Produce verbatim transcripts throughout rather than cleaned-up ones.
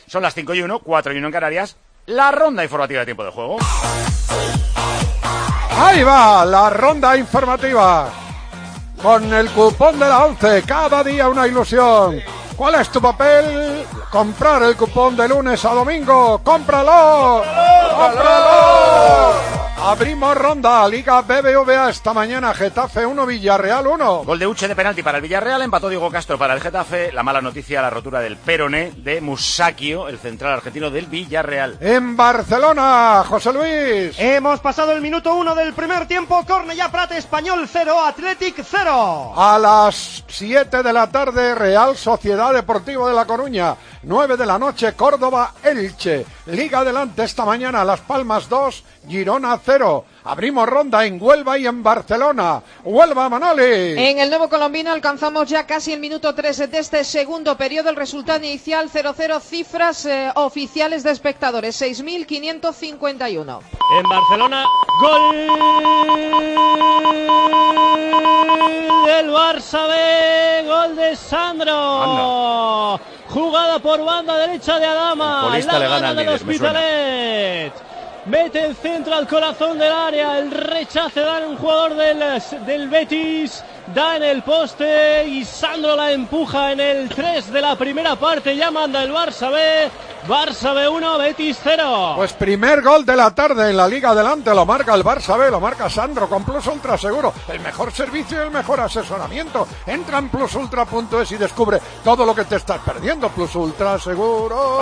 Son las cinco y uno, cuatro y uno en Canarias. La ronda informativa de tiempo de juego. Ahí va la ronda informativa. Con el cupón de la once, cada día una ilusión. ¿Cuál es tu papel? Comprar el cupón de lunes a domingo. ¡Cómpralo! ¡Cómpralo! Abrimos ronda, Liga B B V A esta mañana, Getafe uno, Villarreal uno. Gol de Uche de penalti para el Villarreal, empató Diego Castro para el Getafe. La mala noticia, la rotura del peroné de Musacchio, el central argentino del Villarreal. En Barcelona, José Luis. Hemos pasado el minuto uno del primer tiempo, Cornellá Prat, Español cero, Athletic cero. A las siete de la tarde, Real Sociedad Deportiva de La Coruña. nueve de la noche, Córdoba Elche. Liga adelante esta mañana, Las Palmas dos, Girona cero. Abrimos ronda en Huelva y en Barcelona. Huelva, Manoli. En el Nuevo Colombino alcanzamos ya casi el minuto tres de este segundo periodo. El resultado inicial cero cero, cifras eh, oficiales de espectadores seis mil quinientos cincuenta y uno. En Barcelona, gol del Barça B, gol de Sandro. Anda. Jugada por banda derecha de Adama. La le gana del líder, Hospitalet. Mete el centro al corazón del área, el rechace da en un jugador del, del Betis, da en el poste y Sandro la empuja en el tres de la primera parte, ya manda el Barça B, Barça B uno, Betis cero. Pues primer gol de la tarde en la Liga adelante, lo marca el Barça B, lo marca Sandro con Plus Ultra Seguro, el mejor servicio y el mejor asesoramiento. Entra en plus ultra punto es y descubre todo lo que te estás perdiendo. Plus Ultra Seguro.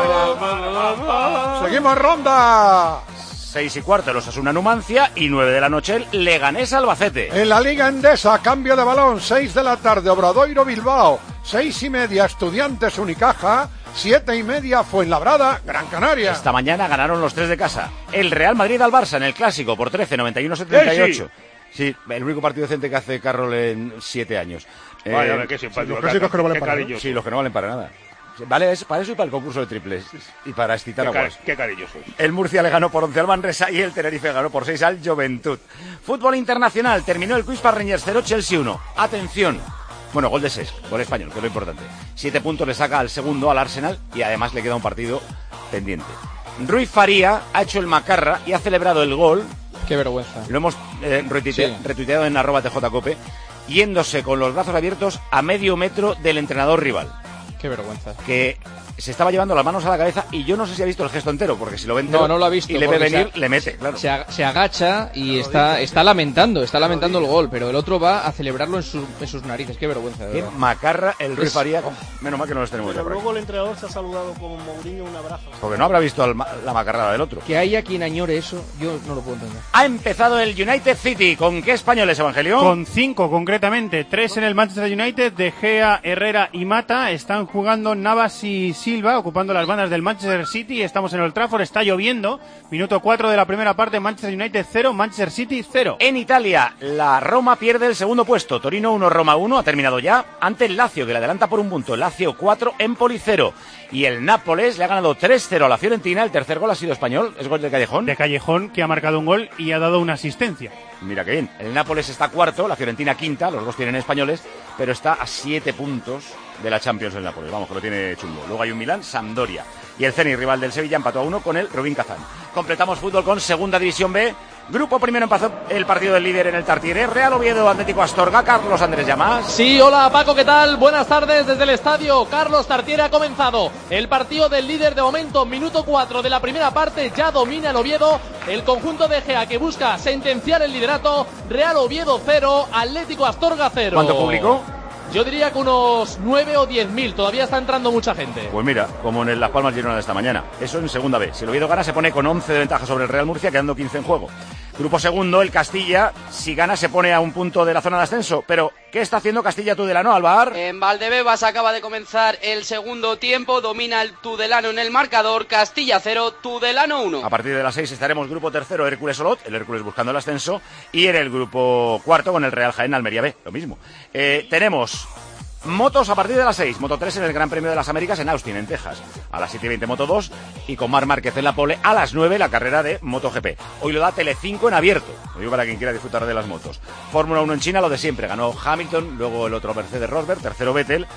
Seguimos ronda. Seis y cuarto el Osasuna Numancia y nueve de la noche el Leganés Albacete. En la Liga Endesa, cambio de balón, seis de la tarde, Obradoiro Bilbao, seis y media, Estudiantes Unicaja, siete y media, Fuenlabrada, Gran Canaria. Esta mañana ganaron los tres de casa. El Real Madrid al Barça en el Clásico por trece, noventa y uno, setenta y ocho. Sí, el único partido decente que hace Carroll en siete años. Vaya, eh, qué simpático. Los clásicos que no valen para nada. Sí, los que no valen para nada. Vale, es para eso y para el concurso de triples y para excitar qué aguas. Car- qué cariñosos. El Murcia le ganó por once al Manresa y el Tenerife ganó por seis al Juventud. Fútbol internacional, terminó el Quiz para Rangers cero, Chelsea uno. Atención. Bueno, gol de Cesc, gol español, que es lo importante. Siete puntos le saca al segundo, al Arsenal, y además le queda un partido pendiente. Ruiz Faría ha hecho el macarra y ha celebrado el gol. Qué vergüenza. Lo hemos eh, retuite- sí. retuiteado en arroba T J Cope, yéndose con los brazos abiertos a medio metro del entrenador rival. Qué vergüenza. Que se estaba llevando las manos a la cabeza y yo no sé si ha visto el gesto entero, porque si lo ve entero no, no lo ha visto, y le ve venir, se, le mete, claro. Se, se agacha y está, está lamentando, está lamentando el gol, pero el otro va a celebrarlo en, su, en sus narices. Qué vergüenza. Qué macarra el Ruiz Faría. Oh, menos mal que no los tenemos. Pero luego el entrenador se ha saludado con Mourinho, un abrazo. Porque no habrá visto el, la macarrada del otro. Que haya quien añore eso, yo no lo puedo entender. Ha empezado el United City. ¿Con qué españoles, Evangelio? Con cinco concretamente. Tres en el Manchester United. De Gea, Herrera y Mata. Están jugando Navas y Silva, ocupando las bandas del Manchester City. Estamos en Old Trafford, está lloviendo. Minuto cuatro de la primera parte, Manchester United cero, Manchester City cero. En Italia, la Roma pierde el segundo puesto. Torino uno, Roma uno, ha terminado ya. Ante el Lazio, que le adelanta por un punto. Lazio cuatro, Empoli cero. Y el Nápoles le ha ganado tres cero a la Fiorentina. El tercer gol ha sido español, es gol de Callejón. De Callejón, que ha marcado un gol y ha dado una asistencia. Mira qué bien. El Nápoles está cuarto, la Fiorentina quinta, los dos tienen españoles, pero está a siete puntos de la Champions el Nápoles. Vamos, que lo tiene chungo. Luego hay un Milán, Sampdoria. Y el Zenit, rival del Sevilla, empató a uno con el Rubin Kazán. Completamos fútbol con Segunda División B. Grupo primero empezó el partido del líder en el Tartiere. Real Oviedo, Atlético Astorga. Carlos Andrés Llamas. Sí, hola Paco, ¿qué tal? Buenas tardes desde el estadio Carlos Tartiere. Ha comenzado el partido del líder de momento. Minuto cuatro de la primera parte. Ya domina el Oviedo. El conjunto de Gea que busca sentenciar el liderato. Real Oviedo cero, Atlético Astorga cero. ¿Cuánto público? Yo diría que unos nueve o diez mil. Todavía está entrando mucha gente. Pues mira, como en el Las Palmas Girona de esta mañana. Eso en segunda B. Si el Oviedo gana se pone con once de ventaja sobre el Real Murcia, quedando quince en juego. Grupo segundo, el Castilla. Si gana se pone a un punto de la zona de ascenso. Pero, ¿qué está haciendo Castilla Tudelano, Alvar? En Valdebebas acaba de comenzar el segundo tiempo. Domina el Tudelano en el marcador. Castilla cero, Tudelano uno. A partir de las seis estaremos grupo tercero, Hércules Olot. El Hércules buscando el ascenso. Y en el grupo cuarto con el Real Jaén, Almería B. Lo mismo. Eh, tenemos motos a partir de las seis. Moto tres en el Gran Premio de las Américas en Austin, en Texas. A las siete y veinte Moto dos. Y con Marc Márquez en la pole a las nueve la carrera de MotoGP. Hoy lo da Telecinco en abierto. Lo digo para quien quiera disfrutar de las motos. Fórmula uno en China, lo de siempre. Ganó Hamilton, luego el otro Mercedes Rosberg, tercero Vettel.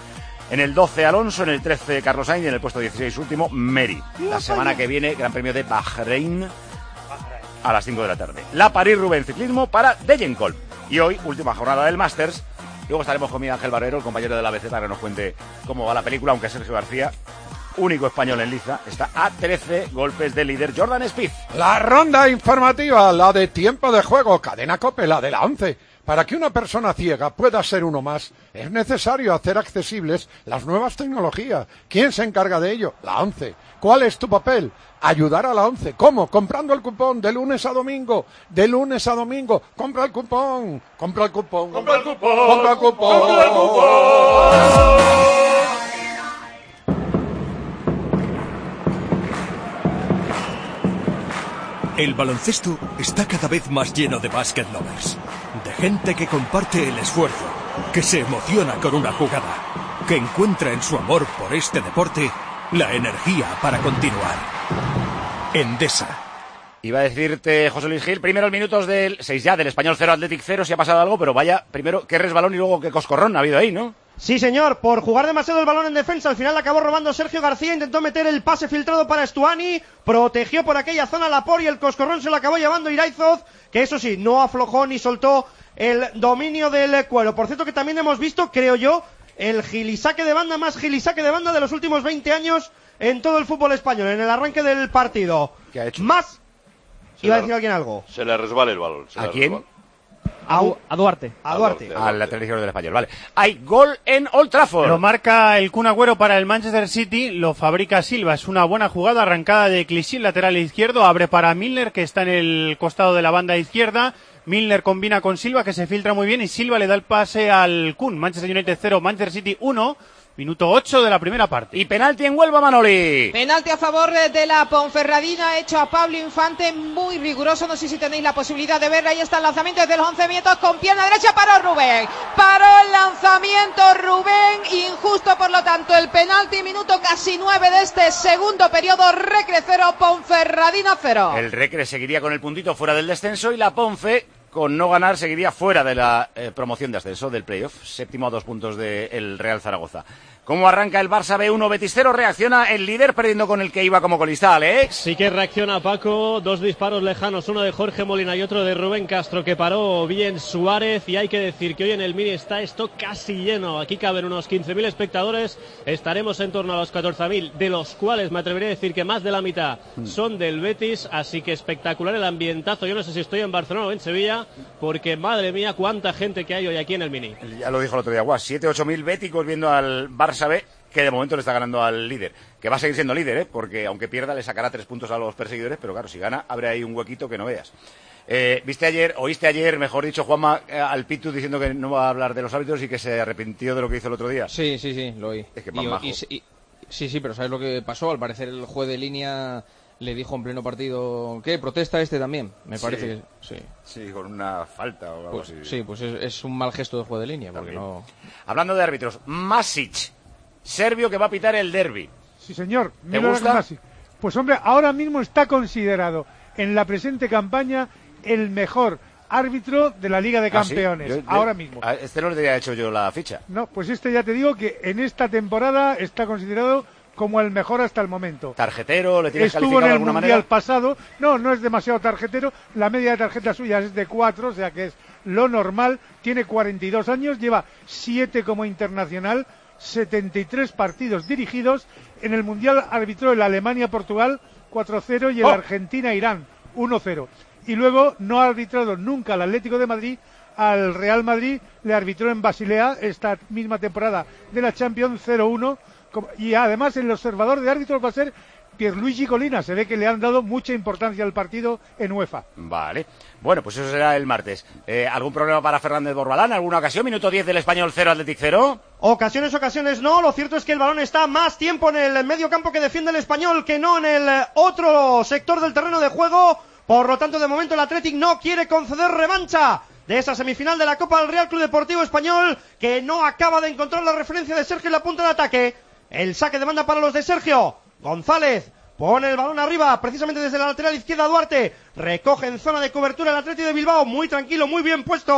En el doce Alonso, en el trece Carlos Sainz y en el puesto dieciséis último Meri. La semana que viene, Gran Premio de Bahrein a las cinco de la tarde. La París-Roubaix ciclismo para Degenkolb. Y hoy, última jornada del Masters. Luego estaremos con Miguel Ángel Barbero, el compañero de la B Z, para que nos cuente cómo va la película, aunque Sergio García, único español en liza, está a trece golpes del líder Jordan Spieth. La ronda informativa, la de tiempo de juego, Cadena COPE, la de la once. Para que una persona ciega pueda ser uno más, es necesario hacer accesibles las nuevas tecnologías. ¿Quién se encarga de ello? La ONCE. ¿Cuál es tu papel? Ayudar a la ONCE. ¿Cómo? Comprando el cupón de lunes a domingo. De lunes a domingo. Compra el cupón. Compra el cupón. Compra el cupón. Compra el cupón. Compra el cupón. El baloncesto está cada vez más lleno de basket lovers, de gente que comparte el esfuerzo, que se emociona con una jugada, que encuentra en su amor por este deporte la energía para continuar. Endesa. Iba a decirte, José Luis Gil, primero el minutos del seis ya, del Español cero, Athletic cero, si ha pasado algo, pero vaya, primero qué resbalón y luego qué coscorrón ha habido ahí, ¿no? Sí, señor, por jugar demasiado el balón en defensa, al final acabó robando Sergio García, intentó meter el pase filtrado para Estuani, protegió por aquella zona Laporte y el coscorrón se lo acabó llevando Iraizoz, que eso sí, no aflojó ni soltó el dominio del cuero. Por cierto que también hemos visto, creo yo, el gilisaque de banda más gilisaque de banda de los últimos veinte años en todo el fútbol español, en el arranque del partido. ¿Qué ha hecho? Más... Se ¿Iba le, a decir alguien algo? Se le resbala el balón. Se ¿A le quién? resbala. A, a Duarte. A Duarte. Al Atlético del Español, vale. Hay gol en Old Trafford. Lo marca el Kun Agüero para el Manchester City, lo fabrica Silva. Es una buena jugada, arrancada de Clichy, lateral izquierdo, abre para Milner, que está en el costado de la banda izquierda. Milner combina con Silva, que se filtra muy bien, y Silva le da el pase al Kun. Manchester United cero, Manchester City uno. Minuto ocho de la primera parte. Y penalti en Huelva, Manoli. Penalti a favor de la Ponferradina, hecho a Pablo Infante, muy riguroso. No sé si tenéis la posibilidad de ver. Ahí está el lanzamiento desde los once metros con pierna derecha. Paró Rubén. Paró el lanzamiento Rubén. Injusto, por lo tanto, el penalti. Minuto casi nueve de este segundo periodo. Recre cero, Ponferradina cero. El Recre seguiría con el puntito fuera del descenso y la Ponfe, con no ganar, seguiría fuera de la eh, promoción de ascenso del playoff, séptimo a dos puntos del Real Zaragoza. ¿Cómo arranca el Barça B uno? Betis cero, reacciona el líder perdiendo con el que iba como colista, Alex. Sí que reacciona Paco, dos disparos lejanos, uno de Jorge Molina y otro de Rubén Castro, que paró bien Suárez, y hay que decir que hoy en el Mini está esto casi lleno. Aquí caben unos quince mil espectadores, estaremos en torno a los catorce mil, de los cuales me atrevería a decir que más de la mitad son del Betis, así que espectacular el ambientazo. Yo no sé si estoy en Barcelona o en Sevilla, porque madre mía cuánta gente que hay hoy aquí en el Mini. Ya lo dijo el otro día, guau, siete ocho mil béticos viendo al Barça B, que de momento le está ganando al líder, que va a seguir siendo líder, ¿eh? Porque aunque pierda le sacará tres puntos a los perseguidores, pero claro, si gana abre ahí un huequito que no veas. Eh, ¿Viste ayer, oíste ayer, mejor dicho, Juanma, eh, al Pitu diciendo que no va a hablar de los árbitros y que se arrepintió de lo que hizo el otro día? Sí, sí, sí, lo oí. Es que y, majo. y, y, sí, sí, pero ¿sabes lo que pasó? Al parecer el juez de línea le dijo en pleno partido, ¿qué? ¿Protesta este también? Me parece sí. que sí. Sí, con una falta o algo pues, así. Sí, pues es, es un mal gesto del juez de línea, porque también. no... Hablando de árbitros, Masic, serbio que va a pitar el derbi. Sí, señor. ¿Te gusta? Masic. Pues hombre, ahora mismo está considerado en la presente campaña el mejor árbitro de la Liga de Campeones. ¿Ah, sí? yo, yo, ahora mismo. A este no le había hecho yo la ficha. No, pues este ya te digo que en esta temporada está considerado como el mejor hasta el momento. ¿Tarjetero? ¿Le tienes Estuvo calificado en de el alguna Mundial manera? pasado. No, no es demasiado tarjetero. La media de tarjetas suyas es de cuatro, o sea que es lo normal. Tiene cuarenta y dos años, lleva siete como internacional, setenta y tres partidos dirigidos. En el Mundial arbitró el Alemania-Portugal cuatro cero y el ¡Oh! Argentina-Irán uno cero. Y luego no ha arbitrado nunca al Atlético de Madrid. Al Real Madrid le arbitró en Basilea esta misma temporada de la Champions cero uno. Y además el observador de árbitros va a ser Pierluigi Colina. Se ve que le han dado mucha importancia al partido en UEFA. Vale. Bueno, pues eso será el martes. Eh, ¿Algún problema para Fernández Borbalán? ¿Alguna ocasión? Minuto diez del Español cero, Athletic cero. Ocasiones, ocasiones no. Lo cierto es que el balón está más tiempo en el medio campo que defiende el Español que no en el otro sector del terreno de juego. Por lo tanto, de momento el Athletic no quiere conceder revancha de esa semifinal de la Copa del Real Club Deportivo Español, que no acaba de encontrar la referencia de Sergio en la punta de ataque. El saque de banda para los de Sergio González. Pone el balón arriba, precisamente desde la lateral izquierda Duarte. Recoge en zona de cobertura el Athletic de Bilbao. Muy tranquilo, muy bien puesto.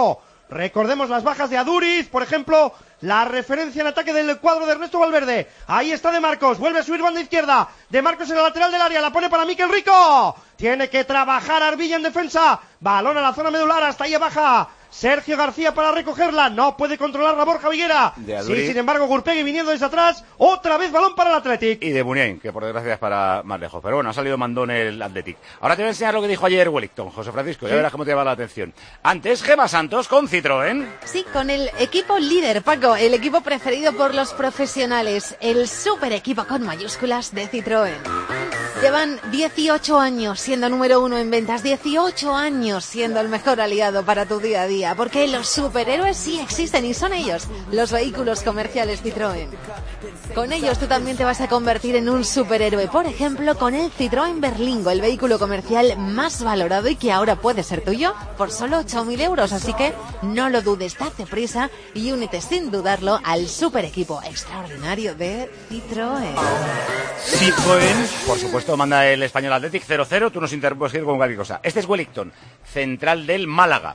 Recordemos las bajas de Aduriz, por ejemplo, la referencia en ataque del cuadro de Ernesto Valverde. Ahí está De Marcos, vuelve a subir banda izquierda. De Marcos en el lateral del área, la pone para Miquel Rico. Tiene que trabajar Arvilla en defensa. Balón a la zona medular, hasta ahí baja Sergio García para recogerla. No puede controlarla Borja Viguera. Sí, sin embargo, Gurpegui viniendo desde atrás. Otra vez balón para el Athletic. Y de Muniain, que por desgracia es para más lejos. Pero bueno, ha salido mandón el Athletic. Ahora te voy a enseñar lo que dijo ayer Wellington, José Francisco. Ya ¿Sí? verás cómo te llama la atención. Antes, Gemma Santos con Citroën. Sí, con el equipo líder, Paco. El equipo preferido por los profesionales. El super equipo con mayúsculas de Citroën. Llevan dieciocho años siendo número uno en ventas, dieciocho años siendo el mejor aliado para tu día a día, porque los superhéroes sí existen y son ellos, los vehículos comerciales Citroën. Con ellos tú también te vas a convertir en un superhéroe, por ejemplo con el Citroën Berlingo, el vehículo comercial más valorado y que ahora puede ser tuyo por solo ocho mil euros, así que no lo dudes, date prisa y únete sin dudarlo al super equipo extraordinario de Citroën. Citroën, por supuesto, manda el Español Athletic cero cero, tú nos interpuedes con cualquier cosa. Este es Wellington, central del Málaga.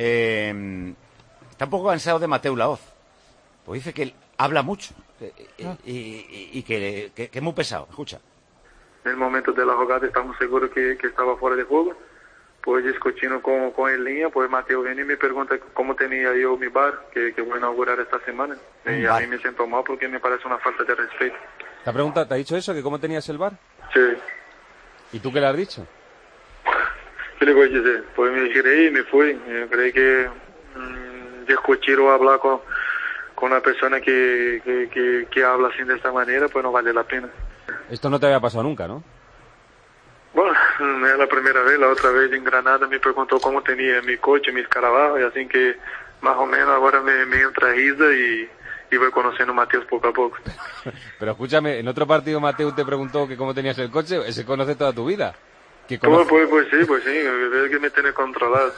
Eh, está un poco cansado de Mateu Laoz, pues dice que él habla mucho y, y, y, y que, que, que es muy pesado. Escucha. En el momento de la jugada estamos seguros que, que estaba fuera de juego, pues discutiendo con, con el línea, pues Mateo viene y me pregunta cómo tenía yo mi bar, que, que voy a inaugurar esta semana, y a mí me siento mal porque me parece una falta de respeto. ¿Te ha preguntado, te ha dicho eso, que cómo tenías el bar? Sí. ¿Y tú qué le has dicho? ¿Qué le voy a decir? Pues me giré y me fui. Yo creí que mmm, discutir o hablar con, con una persona que, que, que, que habla así de esta manera, pues no vale la pena. Esto no te había pasado nunca, ¿no? Bueno, no es la primera vez. La otra vez en Granada me preguntó cómo tenía mi coche, mis escarabajo, y así que más o menos ahora me, me entra risa y, y voy conociendo a Mateus poco a poco. Pero escúchame, en otro partido Mateu te preguntó que cómo tenías el coche, ese conoce toda tu vida. Que conoce... pues, pues, pues sí, pues sí, veo que me tiene controlado.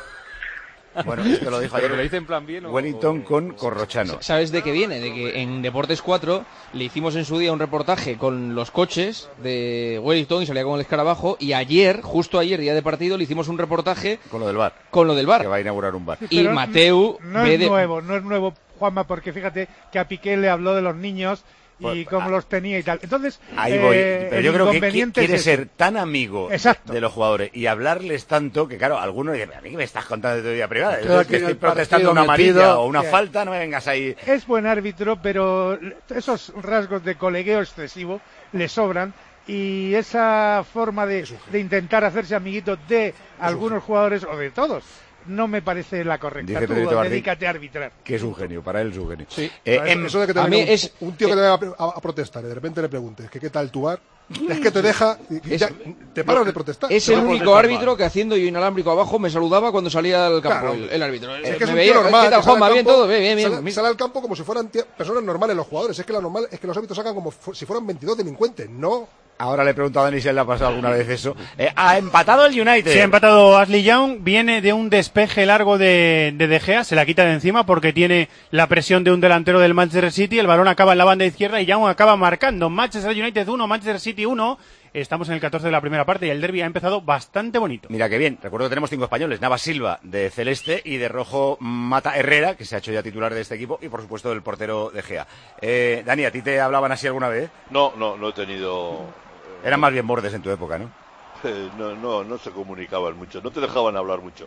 Bueno, esto lo dijo ayer. ¿Pero lo dice en plan bien o...? Wellington con Corrochano. ¿Sabes de qué viene? De que en Deportes cuatro le hicimos en su día un reportaje con los coches de Wellington y salía con el escarabajo, y ayer, justo ayer, día de partido, le hicimos un reportaje... Con lo del bar. Con lo del bar. Que va a inaugurar un bar. Sí, y Mateu... No es de... nuevo, no es nuevo, Juanma, porque fíjate que a Piqué le habló de los niños... y pues, cómo ah, los tenía y tal. Entonces, ahí voy. Eh, pero yo creo que quiere es ser tan amigo Exacto. de los jugadores y hablarles tanto que, claro, algunos dicen, a mí que me estás contando de tu vida privada. Es que estoy protestando una amarilla o una yeah. falta, no me vengas ahí. Es buen árbitro, pero esos rasgos de colegueo excesivo le sobran. Y esa forma de, de intentar hacerse amiguito de algunos jugadores o de todos no me parece la correcta. Dice Tú Pedrito dedícate a arbitrar. Que es un genio, para él es un genio. Sí. Eh, en, eso de que te a mí un, es, un tío que te vaya a, a protestar y de repente le preguntes que qué tal tu bar, es que te deja, y ya, te paras de protestar. Es el único árbitro que haciendo yo inalámbrico abajo me saludaba cuando salía al campo, claro, el, el árbitro. Es que es me un veía, tío normal. ¿qué tal, Juanma? Bien, todo, bien, bien. Sale, sale al campo como si fueran tía, personas normales los jugadores. Es que la normal es que los árbitros sacan como si fueran veintidós delincuentes, no... Ahora le he preguntado a Dani si él le ha pasado alguna vez eso. Eh, ha empatado el United. Sí, ha empatado Ashley Young. Viene de un despeje largo de, de De Gea. Se la quita de encima porque tiene la presión de un delantero del Manchester City. El balón acaba en la banda izquierda y Young acaba marcando. Manchester United uno, Manchester City uno. Estamos en el catorce de la primera parte y el derbi ha empezado bastante bonito. Mira qué bien. Recuerdo que tenemos cinco españoles. Navas Silva de celeste y de rojo Mata Herrera, que se ha hecho ya titular de este equipo, y por supuesto el portero De Gea. Eh, Dani, ¿a ti te hablaban así alguna vez? No, no, no he tenido... Eran más bien bordes en tu época, ¿no? Eh, no, no, no se comunicaban mucho, no te dejaban hablar mucho.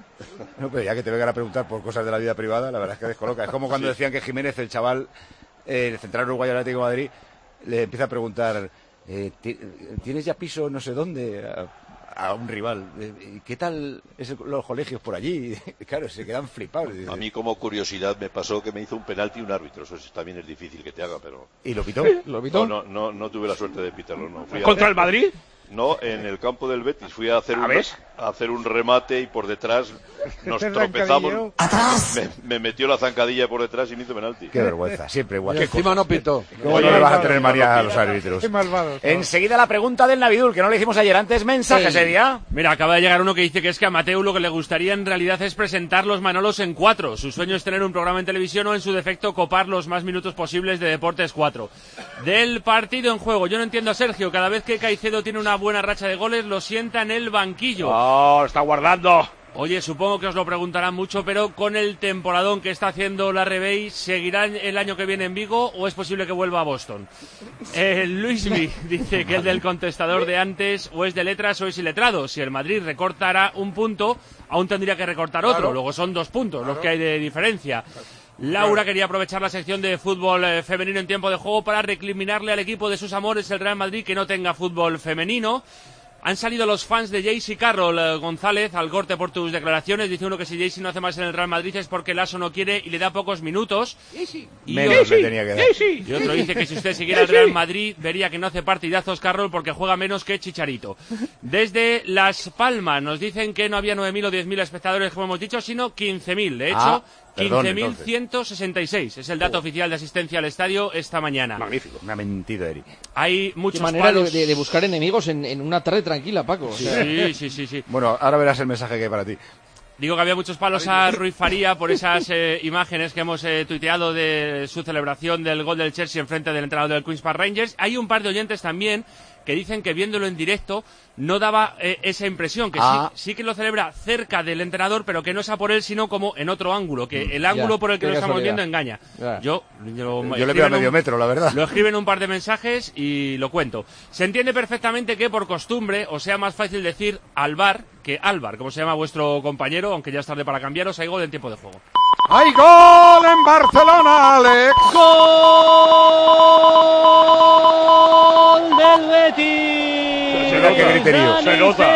No, pero ya que te vengan a preguntar por cosas de la vida privada, la verdad es que descoloca. Es como cuando sí. decían que Jiménez, el chaval, eh, el central uruguayo del Atlético de Madrid, le empieza a preguntar, eh, ¿tienes ya piso no sé dónde? A, a un rival. ¿Qué tal es el, los colegios por allí? Y claro, se quedan flipados. A mí como curiosidad me pasó que me hizo un penalti un árbitro. Eso también es difícil que te haga, pero... ¿Y lo pitó? ¿Lo pitó? No, no, no, no tuve la suerte de pitarlo. No. Fui ¿Contra a... el Madrid? No, en el campo del Betis. Fui a hacer, ¿A un, a hacer un remate y por detrás nos tropezamos. Me, me metió la zancadilla por detrás y me hizo penalti. Qué vergüenza, siempre igual. Que encima no pitó. ¿Cómo no le vas a tener manía a los árbitros? Qué malvados. Enseguida la pregunta del Navidul, que no le hicimos ayer antes. Mensaje sería. Mira, acaba de llegar uno que dice que es que a Mateu lo que le gustaría en realidad es presentar los Manolos en cuatro. Su sueño es tener un programa en televisión o en su defecto copar los más minutos posibles de Deportes cuatro. Del partido en juego, yo no entiendo a Sergio. Cada vez que Caicedo tiene una buena racha de goles, lo sienta en el banquillo. Oh, está guardando. Oye, supongo que os lo preguntarán mucho, pero con el temporadón que está haciendo la Rebey, ¿seguirá el año que viene en Vigo o es posible que vuelva a Boston? Eh, Luismi dice que el del contestador de antes o es de letras o es iletrado. Si el Madrid recortara un punto, aún tendría que recortar otro. Claro. Luego son dos puntos claro. los que hay de diferencia. Laura quería aprovechar la sección de fútbol eh, femenino en tiempo de juego para recriminarle al equipo de sus amores, el Real Madrid, que no tenga fútbol femenino. Han salido los fans de Jaycee Carroll eh, González al corte por tus declaraciones. Dice uno que si Jaycee no hace más en el Real Madrid es porque Lasso no quiere y le da pocos minutos. Y Menos otro, le tenía que dar. Y otro dice que si usted siguiera el Real Madrid vería que no hace partidazos Carroll porque juega menos que Chicharito. Desde Las Palmas nos dicen que no había nueve mil o diez mil espectadores, como hemos dicho, sino quince mil. De hecho, ah, quince mil ciento sesenta y seis es el dato oh. oficial de asistencia al estadio esta mañana. Magnífico. Me ha mentido, Eri. Hay muchos Qué manera palos... de, de buscar enemigos en, en una tarde tranquila, Paco. Sí, sí, sí, sí, sí. Bueno, ahora verás el mensaje que hay para ti. Digo que había muchos palos a Rui Faría por esas eh, imágenes que hemos eh, tuiteado de su celebración del gol del Chelsea en frente del entrenador del Queen's Park Rangers. Hay un par de oyentes también que dicen que viéndolo en directo no daba eh, esa impresión, que ah. sí, sí que lo celebra cerca del entrenador, pero que no es a por él, sino como en otro ángulo, que el ángulo ya, por el que lo estamos casualidad. viendo engaña. Ya. Yo, yo, yo le veo a medio un, metro, la verdad. Lo escriben un par de mensajes y lo cuento. Se entiende perfectamente que por costumbre, o sea más fácil decir Alvar que Álvar, como se llama vuestro compañero, aunque ya es tarde para cambiaros, hay gol en tiempo de juego. ¡Hay gol en Barcelona, Alex! ¡Gol del Betis! Mira qué griterío. Se nota.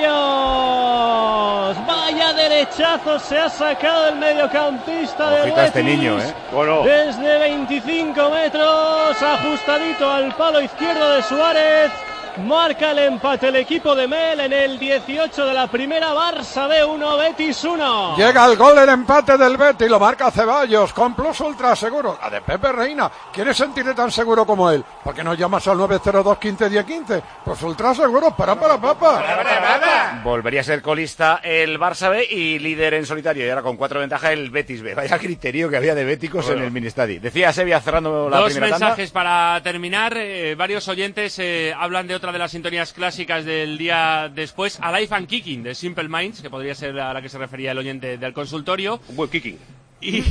Ceballos. Vaya derechazo se ha sacado el mediocampista del Betis. Este niño, ¿eh? Bueno. Desde veinticinco metros, ajustadito al palo izquierdo de Suárez. Marca el empate el equipo de Mel en el dieciocho de la primera. Barça B uno, Betis uno. Llega el gol, el empate del Betis, lo marca Ceballos con Plus Ultra Seguro. La de Pepe Reina. ¿Quieres sentirte tan seguro como él? ¿Por qué no llamas al nueve cero dos uno cinco uno cero quince? Plus Ultra Seguro, para, para, papá. Volvería a ser colista el Barça B y líder en solitario. Y ahora con cuatro ventajas el Betis B. Vaya criterio que había de béticos bueno. en el Ministadi. Decía Sevilla cerrando la Dos primera tanda. Dos mensajes para terminar. Eh, varios oyentes eh, hablan de otra de las sintonías clásicas del día después, Alive and Kicking de Simple Minds, que podría ser a la que se refería el oyente del consultorio. Un buen kicking. Y,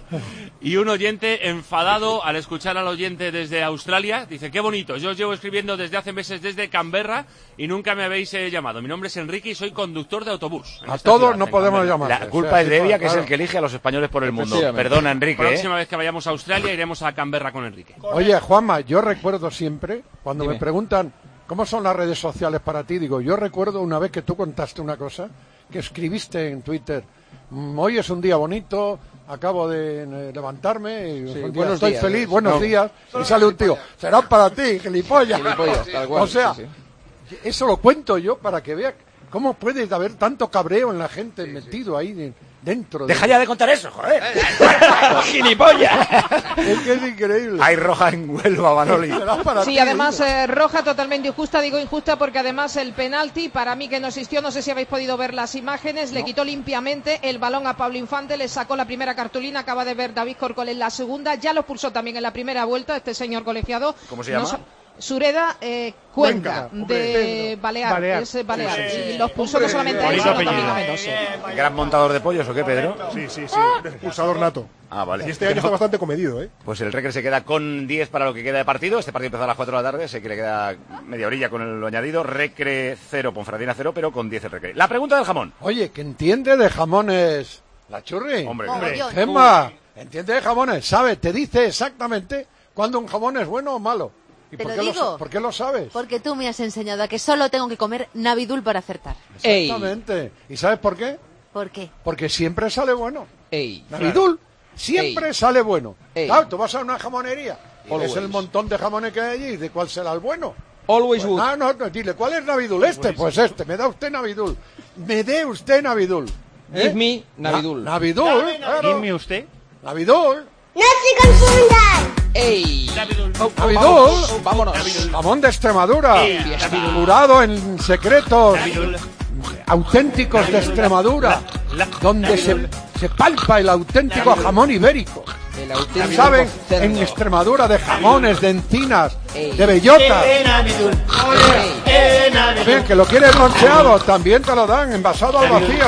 y un oyente enfadado al escuchar al oyente desde Australia. Dice, qué bonito, yo os llevo escribiendo desde hace meses desde Canberra y nunca me habéis eh, llamado. Mi nombre es Enrique y soy conductor de autobús. A todos ciudad, no podemos llamar. La culpa o sea, es de Evia, que claro. es el que elige a los españoles por el mundo. Perdona, Enrique. La próxima ¿eh? vez que vayamos a Australia iremos a Canberra con Enrique. Oye, Juanma, yo recuerdo siempre, cuando Dime. me preguntan ¿cómo son las redes sociales para ti? Digo, yo recuerdo una vez que tú contaste una cosa, que escribiste en Twitter, hoy es un día bonito, acabo de levantarme, y sí, día, estoy días, feliz, buenos no. días, y sale un tío, será para ti, gilipollas. Gilipollas, tal cual, o sea, sí, sí. eso lo cuento yo para que vea cómo puede haber tanto cabreo en la gente sí, metido sí. ahí de, dentro. Deja de... ya de contar eso, joder. ¡Gilipollas! Es que es increíble. Hay roja en Huelva, Manoli. Sí, ti, además eh, roja totalmente injusta, digo injusta porque además el penalti para mí que no existió, no sé si habéis podido ver las imágenes, no. le quitó limpiamente el balón a Pablo Infante, le sacó la primera cartulina, acaba de ver David Corcol en la segunda, ya lo pulsó también en la primera vuelta este señor colegiado. ¿Cómo se llama? No, Sureda eh, Cuenca, Cuenca de Balear, Balear. Es Balear. Sí, sí. Y los pulsó no solamente a él, sino también a Menoso. ¿Gran montador de pollos o qué, Pedro? Sí, sí, sí, pulsador nato. Ah, vale. Y este año está bastante comedido, ¿eh? Pues el Recre se queda con diez para lo que queda de partido. Este partido empezó a las cuatro de la tarde, sé que le queda media orilla con el añadido. Recre cero, Ponferradina cero, pero con diez el Recre. La pregunta del jamón. Oye, ¿que entiende de jamones la Churri? Hombre, hombre. Gemma, ¿entiende de jamones? ¿Sabe? Te dice exactamente cuándo un jamón es bueno o malo. ¿Y Te por, lo qué digo, lo, ¿por qué lo sabes? Porque tú me has enseñado a que solo tengo que comer Navidul para acertar. Exactamente. Ey. ¿Y sabes por qué? ¿Por qué? Porque siempre sale bueno. Ey. Navidul siempre Ey. sale bueno. Ey. Claro, tú vas a una jamonería y ves el montón de jamones que hay allí y de cuál será el bueno. Always pues, good. No, no, no, dile, ¿cuál es Navidul? Este, pues este. Me da usted Navidul. Me dé usted Navidul. ¿Eh? Give me Navidul. Na Navidul. Claro. Give me usted. Navidul. ¡No se confundan! ¡Ey! Navidul. Oh, Navidul. Vámonos. Jamón de Extremadura. Ey, curado en secretos Navidul. auténticos de Extremadura. La, la, donde Navidul. se, se palpa el auténtico Navidul. jamón ibérico. El auténtico ¿Saben? Cerdo. En Extremadura de jamones, de encinas, Ey. de bellotas. Eh, Navidul. Eh, Navidul. Bien, que lo quieres loncheado, también te lo dan, envasado al vacío.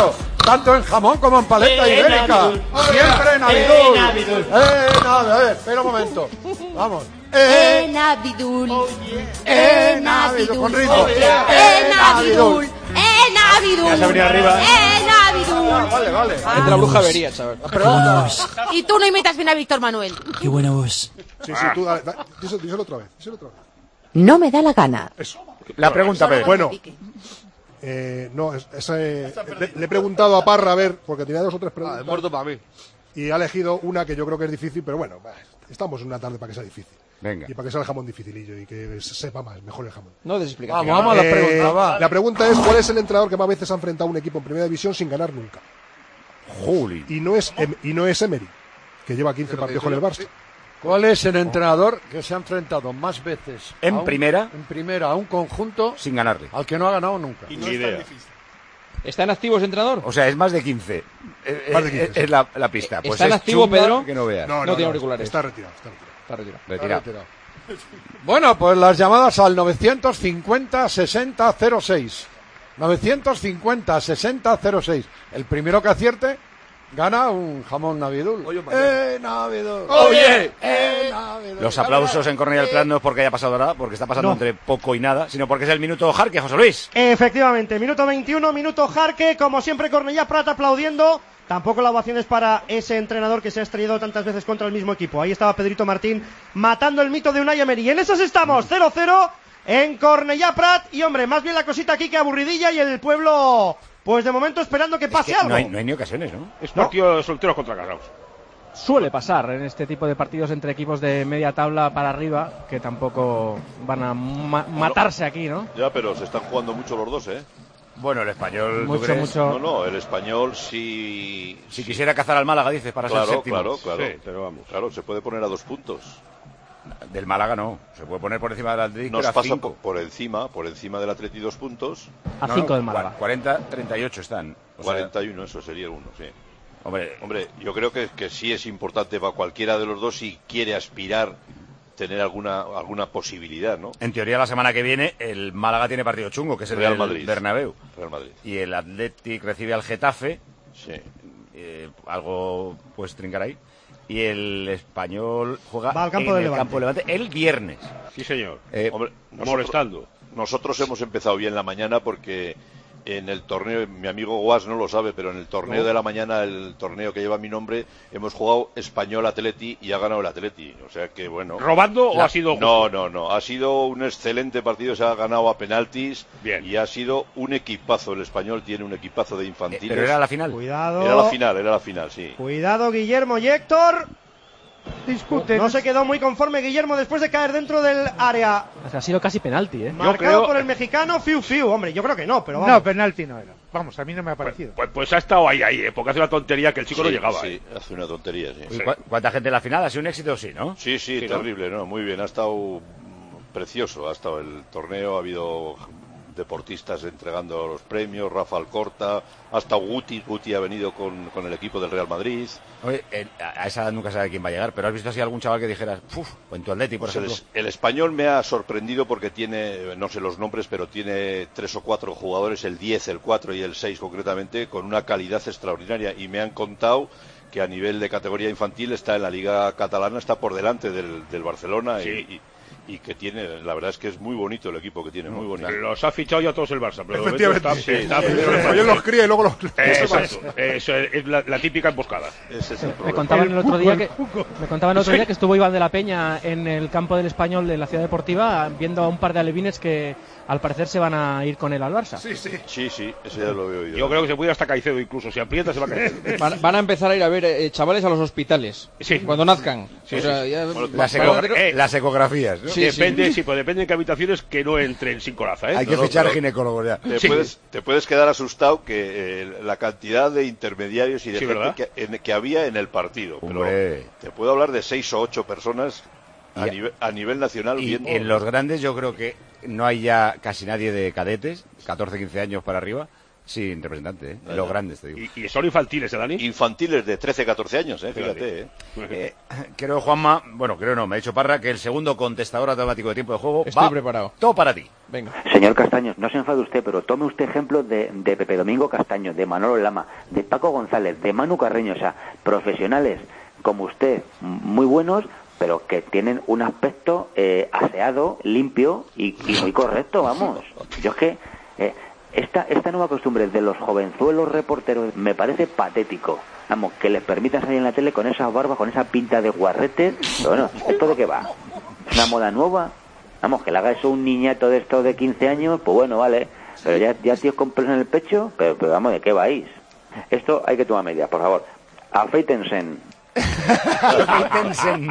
tanto en jamón como en paleta Eh, ibérica. Navidul. Siempre Navidul. Eh, Navidul. Eh, Navidul. A ver, espera un momento. Vamos. Eh, Navidul. Eh, Navidul. Con ritmo. Oh, yeah. Eh, Navidul. Eh, Navidul. Ya se ha venido arriba. Eh, Navidul. Vale, vale. Es la bruja avería, chaval. Y tú no imitas bien a Víctor Manuel. Qué buena voz. Sí, sí, tú dale, dale, díselo, díselo otra vez, díselo otra vez. No me da la gana. Eso. La pregunta, Pedro. Bueno, eh, no, es, es, eh, le, le he preguntado a Parra a ver, porque tenía dos o tres preguntas. Ah, muerto para mí. Y ha elegido una que yo creo que es difícil, pero bueno, bah, estamos en una tarde para que sea difícil. Venga. Y para que sea el jamón dificilillo y que se sepa más, mejor el jamón. No des explicación. Vamos, vamos a la pregunta, va. La pregunta es, ¿cuál es el entrenador que más veces ha enfrentado a un equipo en primera división sin ganar nunca? Juli. Y no es, em, y no es Emery, que lleva quince partidos con el Barça. ¿Cuál es el entrenador que se ha enfrentado más veces en a un, primera en primera a un conjunto sin ganarle, al que no ha ganado nunca? Y no es tan difícil. ¿Está en activo ese entrenador? O sea, es más de quince. Eh, Más de eh, quince, Es sí. la, la pista. Pues ¿Está en es activo, chunga Pedro? Que no veas. No, no, No tiene no, auriculares. Está retirado, está retirado. Está retirado. Retirado. Está retirado. Bueno, pues las llamadas al novecientos cincuenta sesenta cero seis. novecientos cincuenta sesenta cero seis. El primero que acierte gana un jamón Navidul. ¡Eh, Navidul! ¡Oye! ¡Eh, Navidul! Los aplausos en Cornellà del Prat no es porque haya pasado nada, porque está pasando No. entre poco y nada, sino porque es el minuto Jarque, José Luis. Efectivamente, minuto veintiuno, minuto Jarque, como siempre Cornellà Prat aplaudiendo. Tampoco la ovación es para ese entrenador que se ha estrellado tantas veces contra el mismo equipo. Ahí estaba Pedrito Martín matando el mito de Unai Emery. Y en esas estamos, cero cero en Cornellà Prat. Y hombre, más bien la cosita aquí que aburridilla y el pueblo, pues de momento esperando que pase Es que algo. no, hay, no hay ni ocasiones, ¿no? Es partido de solteros contra casados. Suele pasar en este tipo de partidos entre equipos de media tabla para arriba, que tampoco van a ma- matarse aquí, ¿no? Ya, pero se están jugando mucho los dos, ¿eh? Bueno, el español, ¿tú Mucho, crees? mucho. No, no, el español sí... Si quisiera cazar al Málaga, dices, para Claro, ser séptimo. claro, claro. Sí, pero vamos. Claro, se puede poner a dos puntos. Del Málaga no, se puede poner por encima del Atlético. Nos pero a pasa cinco. por, por encima, por encima del Atleti dos puntos. A No, cinco no, del Málaga. cuarenta treinta y ocho están. O sea, cuarenta y uno, eso sería uno, sí. hombre, Hombre, yo creo que, que sí es importante para cualquiera de los dos si quiere aspirar tener alguna alguna posibilidad, ¿no? en teoría la semana que viene el Málaga tiene partido chungo, que es el Real del Madrid. Bernabéu. Real Madrid. Y el Athletic recibe al Getafe, Sí. eh, algo pues trincar ahí. Y el Español juega Va al campo en de el Levante. campo de Levante el viernes. Sí, señor. Eh, Hombre, molestando. Nosotros hemos empezado bien la mañana porque en el torneo, mi amigo Guas no lo sabe, pero en el torneo No. de la mañana, el torneo que lleva mi nombre, hemos jugado Español Atleti y ha ganado el Atleti. O sea que bueno. ¿Robando o La- ha sido justo? No, no, no. Ha sido un excelente partido, se ha ganado a penaltis. Bien. Y ha sido un equipazo. El Español tiene un equipazo de infantiles. pero era la final. Cuidado. Era la final, era la final, sí. Cuidado Guillermo y Héctor. Discuten. No se quedó muy conforme Guillermo después de caer dentro del área. O sea, ha sido casi penalti, ¿eh? Marcado creo- por el mexicano Fiu Fiu. Hombre, yo creo que no, pero vamos. No, penalti no era. Vamos, a mí no me ha parecido. Pues, pues ha estado ahí, ahí, eh, porque hace una tontería que el chico no Sí, llegaba. Sí, eh. hace una tontería, sí. ¿Y cu- ¿Cuánta gente en la final? ¿Ha sido un éxito? Sí, ¿no? Sí, sí, Sí, ¿no? terrible, ¿no? Muy bien, ha estado mm, precioso, ha estado el torneo, ha habido deportistas entregando los premios, Rafa Alcorta, hasta Guti, Guti ha venido con, con el equipo del Real Madrid. Oye, el- a a esa edad nunca sabe quién va a llegar, pero ¿has visto así algún chaval que dijeras, uff, o en tu Atleti, por Pues el, ejemplo? es- el español me ha sorprendido porque tiene, no sé los nombres, pero tiene tres o cuatro jugadores, el diez, el cuatro y el seis concretamente, con una calidad extraordinaria y me han contado que a nivel de categoría infantil está en la Liga Catalana, está por delante del, del Barcelona Sí. y, y- y que tiene, la verdad es que es muy bonito el equipo que tiene, muy bonito. Los ha fichado ya todos el Barça, pero de momento Efectivamente. está, Sí, está sí, primero sí. el Yo Madrid. los cría y luego los... Eh, Exacto, eso es, es la, la típica emboscada. Ese es el Me problema. contaban el otro día el que Cuco. me contaban el otro día que estuvo Iván de la Peña en el campo del Español de la Ciudad Deportiva viendo a un par de alevines que al parecer se van a ir con él al Barça. Sí, sí. Sí, sí, ese ya lo he oído. Yo creo que se puede ir hasta Caicedo incluso, si aprieta se va a caer. Van, van a empezar a ir a ver eh, chavales a los hospitales. Sí. Cuando nazcan. Sí, O sea, sí. ya- Bueno, Las, van a eco- tener- eh, las ecografías, ¿no? Sí, depende, sí. sí, pues depende de qué habitaciones que no entren sin coraza, ¿eh? Hay que No, no, fichar pero- ginecólogos ya. Te, Sí. puedes, te puedes quedar asustado que eh, la cantidad de intermediarios y de Sí, gente ¿verdad? que, en- que había en el partido. Pero Hombre. te puedo hablar de seis o ocho personas a, Y- nivel, a nivel nacional Y viendo. en los grandes yo creo que no hay ya casi nadie de cadetes, catorce quince años para arriba, sin representante, ¿eh? Los grandes, te digo. ¿Y, y son infantiles, eh, Dani? Infantiles de trece, catorce años, ¿eh? Fíjate, ¿eh? eh creo, Juanma, bueno, creo no, me ha dicho Parra que el segundo contestador automático de tiempo de juego Estoy va preparado. Todo para ti. Venga. Señor Castaños, no se enfade usted, pero tome usted ejemplo de, de Pepe Domingo Castaño, de Manolo Lama, de Paco González, de Manu Carreño, o sea, profesionales como usted, muy buenos, pero que tienen un aspecto eh, aseado, limpio y, y muy correcto, vamos. Yo es que eh, esta, esta nueva costumbre de los jovenzuelos reporteros me parece patético. Vamos, que les permitan salir en la tele con esas barbas, con esa pinta de guarretes. Pero bueno, ¿esto de qué va? ¿Es una moda nueva? Vamos, que le haga eso un niñato de estos de quince años, pues bueno, vale. Pero ya, ya tíos con pelos en el pecho, pero, pero vamos, ¿de qué vais? Esto hay que tomar medidas, por favor. Afeítense. Afeítense.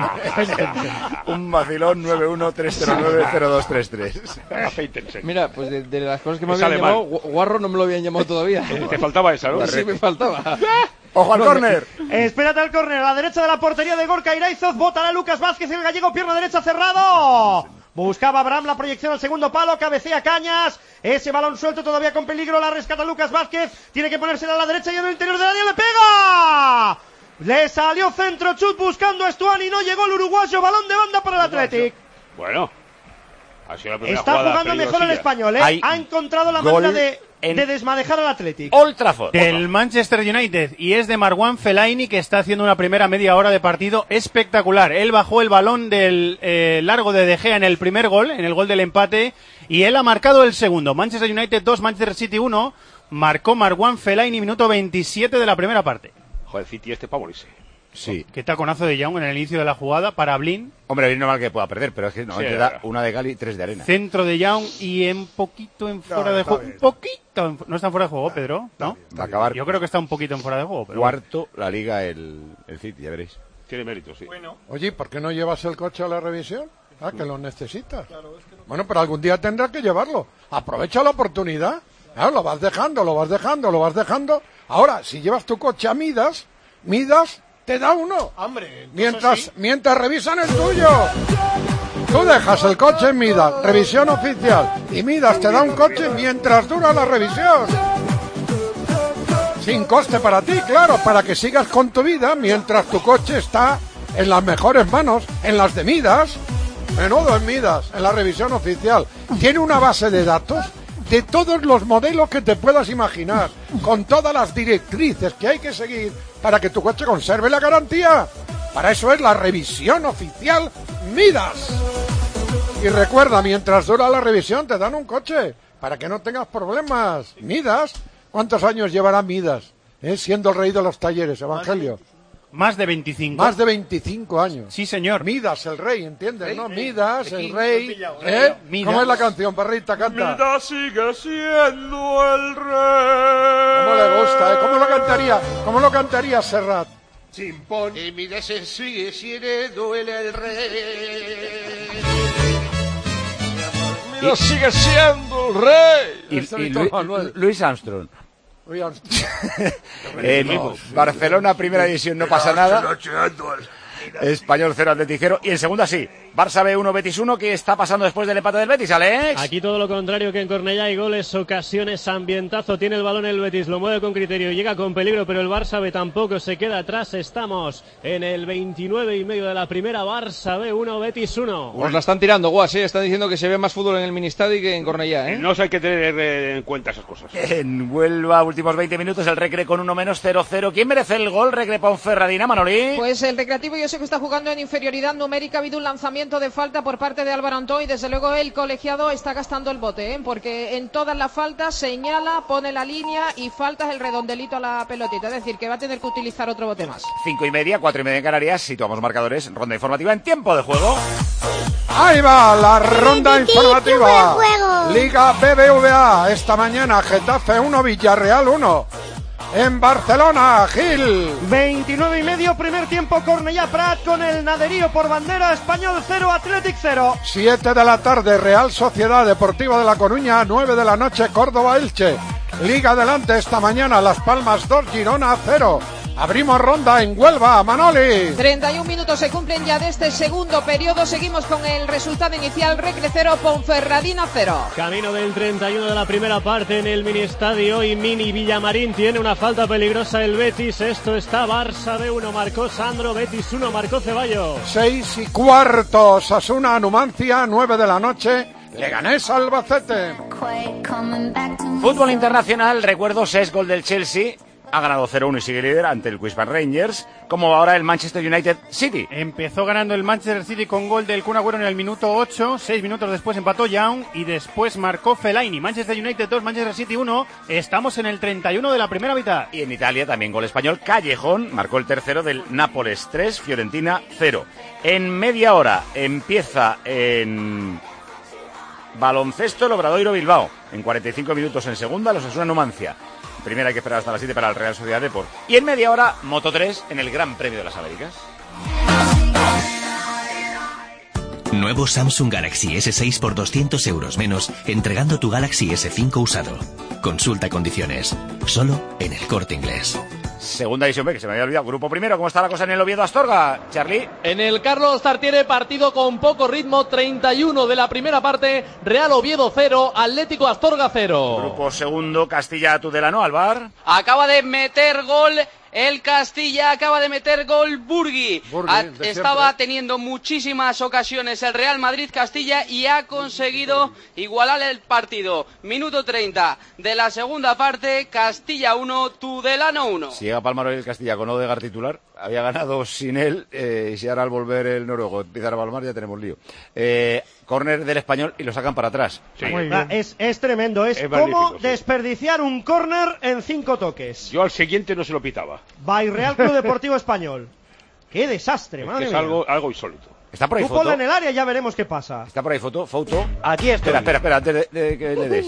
Un vacilón nueve uno tres cero nueve cero dos tres tres. Afeítense. Mira, pues de, de las cosas que me Es habían alemán. llamado, guarro no me lo habían llamado todavía. Te faltaba esa, ¿no? Sí, me faltaba. ¡Ojo al córner! Espérate al córner, a la derecha de la portería de Gorka Iraizoz, botará Lucas Vázquez, el gallego, pierna derecha cerrado. Buscaba Abraham la proyección al segundo palo, cabecea Cañas, ese balón suelto todavía con peligro, la rescata Lucas Vázquez, tiene que ponérsela a la derecha y en el interior del área le pega. Le salió centro chut buscando a Estuani, no llegó el uruguayo, balón de banda para el Athletic. Bueno, ha sido la primera Está jugada jugando mejor el peligrosilla. español, ¿eh? Hay Ha encontrado la gol manera de, en de desmadejar al Athletic. Old Trafford. Del Manchester United, y es de Marwan Fellaini, que está haciendo una primera media hora de partido espectacular. Él bajó el balón del eh, largo de De Gea en el primer gol, en el gol del empate, y él ha marcado el segundo. Manchester United dos, Manchester City uno. Marcó Marwan Fellaini, minuto veintisiete de la primera parte. Joder, City este para morirse. Sí. Qué taconazo de Young en el inicio de la jugada para Blin. Hombre, es normal que pueda perder, pero es que no, Sí, te da una de cal y tres de arena. Centro de Young y en poquito en fuera No, de está juego. bien. Un poquito. En, no está en fuera de juego, Pedro, ¿no? Va a acabar Yo creo que está un poquito en fuera de juego. Pero cuarto la liga el, el City, ya veréis. Tiene mérito, sí. Oye, ¿por qué no llevas el coche a la revisión? Ah, que lo necesitas. Bueno, pero algún día tendrás que llevarlo. Aprovecha la oportunidad. Claro, lo vas dejando, lo vas dejando, lo vas dejando. Ahora, si llevas tu coche a Midas, Midas te da uno. Hombre, Mientras, mientras revisan el tuyo. Tú dejas el coche en Midas, revisión oficial. Y Midas te da un coche mientras dura la revisión. Sin coste para ti, claro, para que sigas con tu vida mientras tu coche está en las mejores manos, en las de Midas. Menudo en Midas, en la revisión oficial. Tiene una base de datos de todos los modelos que te puedas imaginar, con todas las directrices que hay que seguir para que tu coche conserve la garantía. Para eso es la revisión oficial Midas. Y recuerda, mientras dura la revisión te dan un coche, para que no tengas problemas. Midas, ¿cuántos años llevará Midas? ¿Eh? Siendo el rey de los talleres, Evangelio. más de veinticinco. Más de veinticinco años. Sí, señor. Midas, el rey, ¿entiendes? Rey, ¿No? rey. Midas, Aquí, el rey. lo he pillado, ¿Eh? Midas. ¿Cómo es la canción, perrita? Canta. Midas sigue siendo el rey. ¿Cómo le gusta, eh? ¿Cómo lo cantaría? ¿Cómo lo cantaría Serrat? Chimpón. Y mi deseo sigue siendo el, el rey. Midas sigue siendo el rey. Y, Esto y es Víctor Lu- Manuel. Luis Armstrong. Oye, En Barcelona, primera división, no pasa nada. Español cero, Athletic cero. Y en segunda sí. Barça B uno, Betis uno. ¿Qué está pasando después del empate del Betis, Alex? Aquí todo lo contrario que en Cornellá, hay goles, ocasiones, ambientazo. Tiene el balón el Betis, lo mueve con criterio, llega con peligro, pero el Barça B tampoco se queda atrás. Estamos en el veintinueve y medio de la primera. Barça B uno, Betis uno. Os la están tirando, guas, ¿eh? Están diciendo que se ve más fútbol en el Ministadio que en Cornellá, ¿eh? No hay que tener en cuenta esas cosas. En Huelva, últimos veinte minutos, el Recre con uno menos, cero cero. ¿Quién merece el gol? Recre Ponferradina, Manolí. Pues el Recreativo, yo sé que está jugando en inferioridad numérica. Ha habido un lanzamiento de falta por parte de Álvaro Antón y desde luego el colegiado está gastando el bote, ¿eh? Porque en todas las faltas señala, pone la línea y faltas el redondelito a la pelotita. Es decir, que va a tener que utilizar otro bote más. Cinco y media, cuatro y media en Canarias. Situamos marcadores. Ronda informativa en tiempo de juego. Ahí va la ronda informativa. juego. Liga B B V A. Esta mañana Getafe uno, Villarreal uno. En Barcelona, Gil. veintinueve y medio, primer tiempo, Cornellá Prat con el naderío por bandera. Español cero, Athletic cero. siete de la tarde, Real Sociedad Deportiva de La Coruña. nueve de la noche, Córdoba Elche. Liga adelante esta mañana, Las Palmas dos, Girona cero. Abrimos ronda en Huelva, Manoli. treinta y un minutos se cumplen ya de este segundo periodo. Seguimos con el resultado inicial. Recre cero, Ponferradina cero. Camino del treinta y uno de la primera parte en el mini estadio y mini Villamarín. Tiene una falta peligrosa el Betis. Esto está Barça B uno, marcó Sandro. Betis uno, marcó Ceballos. Seis y cuarto. Osasuna Numancia, nueve de la noche. Leganés Albacete. Fútbol internacional, recuerdo, seis gol del Chelsea. Ha ganado cero uno y sigue líder ante el Queensland Rangers, como ahora el Manchester United City. Empezó ganando el Manchester City con gol del Kun Agüero en el minuto ocho, seis minutos después empató Young y después marcó Fellaini. Manchester United dos, Manchester City uno, estamos en el treinta y uno de la primera mitad. Y en Italia también gol español, Callejón marcó el tercero del Nápoles tres, Fiorentina cero. En media hora empieza en baloncesto el Obradoiro Bilbao, en cuarenta y cinco minutos en segunda los Osasuna Numancia. Primero hay que esperar hasta las siete para el Real Sociedad Deport. Y en media hora, Moto tres en el Gran Premio de las Américas. Nuevo Samsung Galaxy ese seis por doscientos euros menos, entregando tu Galaxy ese cinco usado. Consulta condiciones. Solo en El Corte Inglés. Segunda división B, que se me había olvidado. Grupo primero, ¿cómo está la cosa en el Oviedo Astorga, Charlie? En el Carlos Tartiere, partido con poco ritmo, treinta y uno de la primera parte, Real Oviedo cero, Atlético Astorga cero. Grupo segundo, Castilla Tudelano, Alvar. Acaba de meter gol el Castilla, acaba de meter gol Burgui. Burgui ha, de estaba siempre. teniendo muchísimas ocasiones el Real Madrid Castilla y ha conseguido igualar el partido. Minuto treinta de la segunda parte, Castilla uno, Tudelano uno. Si llega Palmar hoy el Castilla con Odegaard titular, había ganado sin él, eh, y si ahora al volver el noruego empieza a Palmar ya tenemos lío. Eh, córner del Español y lo sacan para atrás. Sí. Es, es tremendo, es, Es como magnífico, sí. desperdiciar un córner en cinco toques. Yo al siguiente no se lo pitaba. By Real Club Deportivo Español. ¡Qué desastre, Es, madre que es mía! algo, algo insólito. Está por ahí Tú foto. ponla en el área y ya veremos qué pasa. Está por ahí foto, foto. Aquí estoy. Espera, espera, espera, antes de, de que le des.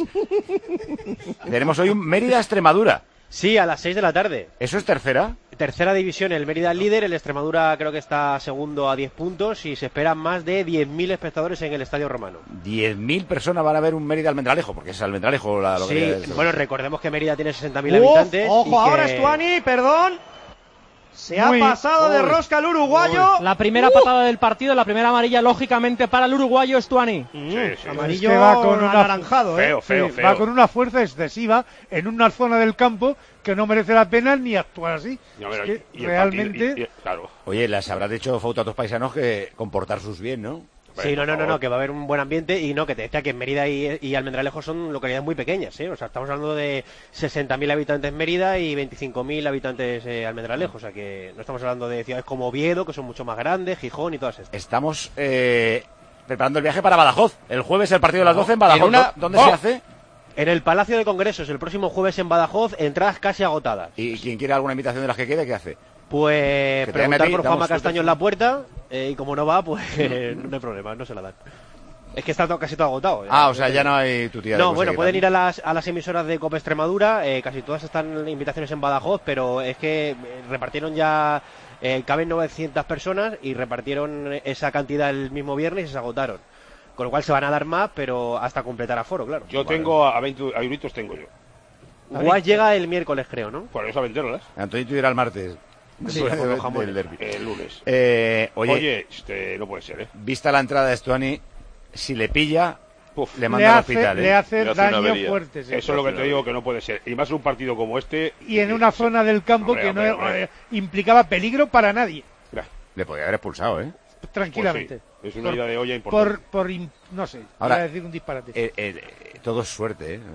Tenemos hoy un Mérida-Extremadura. Sí, a las seis de la tarde. ¿Eso es tercera? Tercera división, el Mérida es líder, el Extremadura creo que está segundo a diez puntos y se esperan más de diez mil espectadores en el Estadio Romano. diez mil personas van a ver un Mérida Almendralejo, porque es Almendralejo la Sí, localidad del- bueno, recordemos que Mérida tiene sesenta mil Uf, habitantes. ojo, y que- ahora Estuani, perdón. Se Muy- ha pasado de Uy. rosca el uruguayo. La primera patada del partido, la primera amarilla, lógicamente, para el uruguayo Estuani. Mm, Sí, sí. Amarillo Es que va con una- anaranjado, ¿eh? Feo, feo, Sí, feo. va con una fuerza excesiva en una zona del campo que no merece la pena ni actuar así. No, pero Es que y- y el realmente... partido- y- y- claro. Oye, les habrás dicho foto a tus paisanos que comportarse bien, ¿no? Sí, no, no, no, favor. no, que va a haber un buen ambiente y no, que te decía que Mérida y, y Almendralejo son localidades muy pequeñas, ¿eh? O sea, estamos hablando de sesenta mil habitantes Mérida y veinticinco mil habitantes eh, Almendralejo, o sea que no estamos hablando de ciudades como Oviedo, que son mucho más grandes, Gijón y todas estas. Estamos eh, preparando el viaje para Badajoz. El jueves el partido de las doce en Badajoz. En una- ¿Dó- ¿Dónde ¡Oh! se hace? En el Palacio de Congresos, el próximo jueves en Badajoz, entradas casi agotadas. ¿Y quien quiera alguna invitación de las que quede, qué hace? Pues Que te llame a preguntar ti, por damos Juanma tu Castaño en la puerta eh, y como no va, pues no hay problema, no se la dan. Es que está todo, casi todo agotado. Ah, o sea, ya no hay tu tía. No, bueno, pueden ir a las, a las emisoras de Copa Extremadura, eh, casi todas están invitaciones en Badajoz, pero es que eh, repartieron ya, eh, caben novecientas personas y repartieron esa cantidad el mismo viernes y se agotaron. Con lo cual se van a dar más, pero hasta completar aforo, claro. Yo tengo a veinte a euritos tengo yo. Guas llega el miércoles, creo, ¿no? Por eso a venderlas. Antonito irá el martes. Sí, después con de- los jamones. del derbi. El lunes. Eh, oye, Oye, este, no puede ser, ¿eh? vista la entrada de Estuani, si le pilla, le Le manda al hace, hospital. ¿eh? le hace Le hace una daño avería. fuerte. sí. Eso es lo que te digo que no puede ser. Y más en un partido como este. Y en una zona del campo Hombre, que hombre, no hombre. eh, implicaba peligro para nadie, Le podía haber expulsado, ¿eh? tranquilamente. Pues sí, es una ida de olla Por, importante. por in- no sé, Ahora, voy a decir un disparate. Eh, eh, eh, todo es suerte, ¿eh?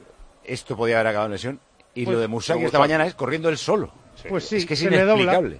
Esto podía haber acabado en lesión. Y Pues- lo de Musaki Como esta Musaki. mañana es corriendo él solo. Pues sí, es que es se le dobla. inexplicable.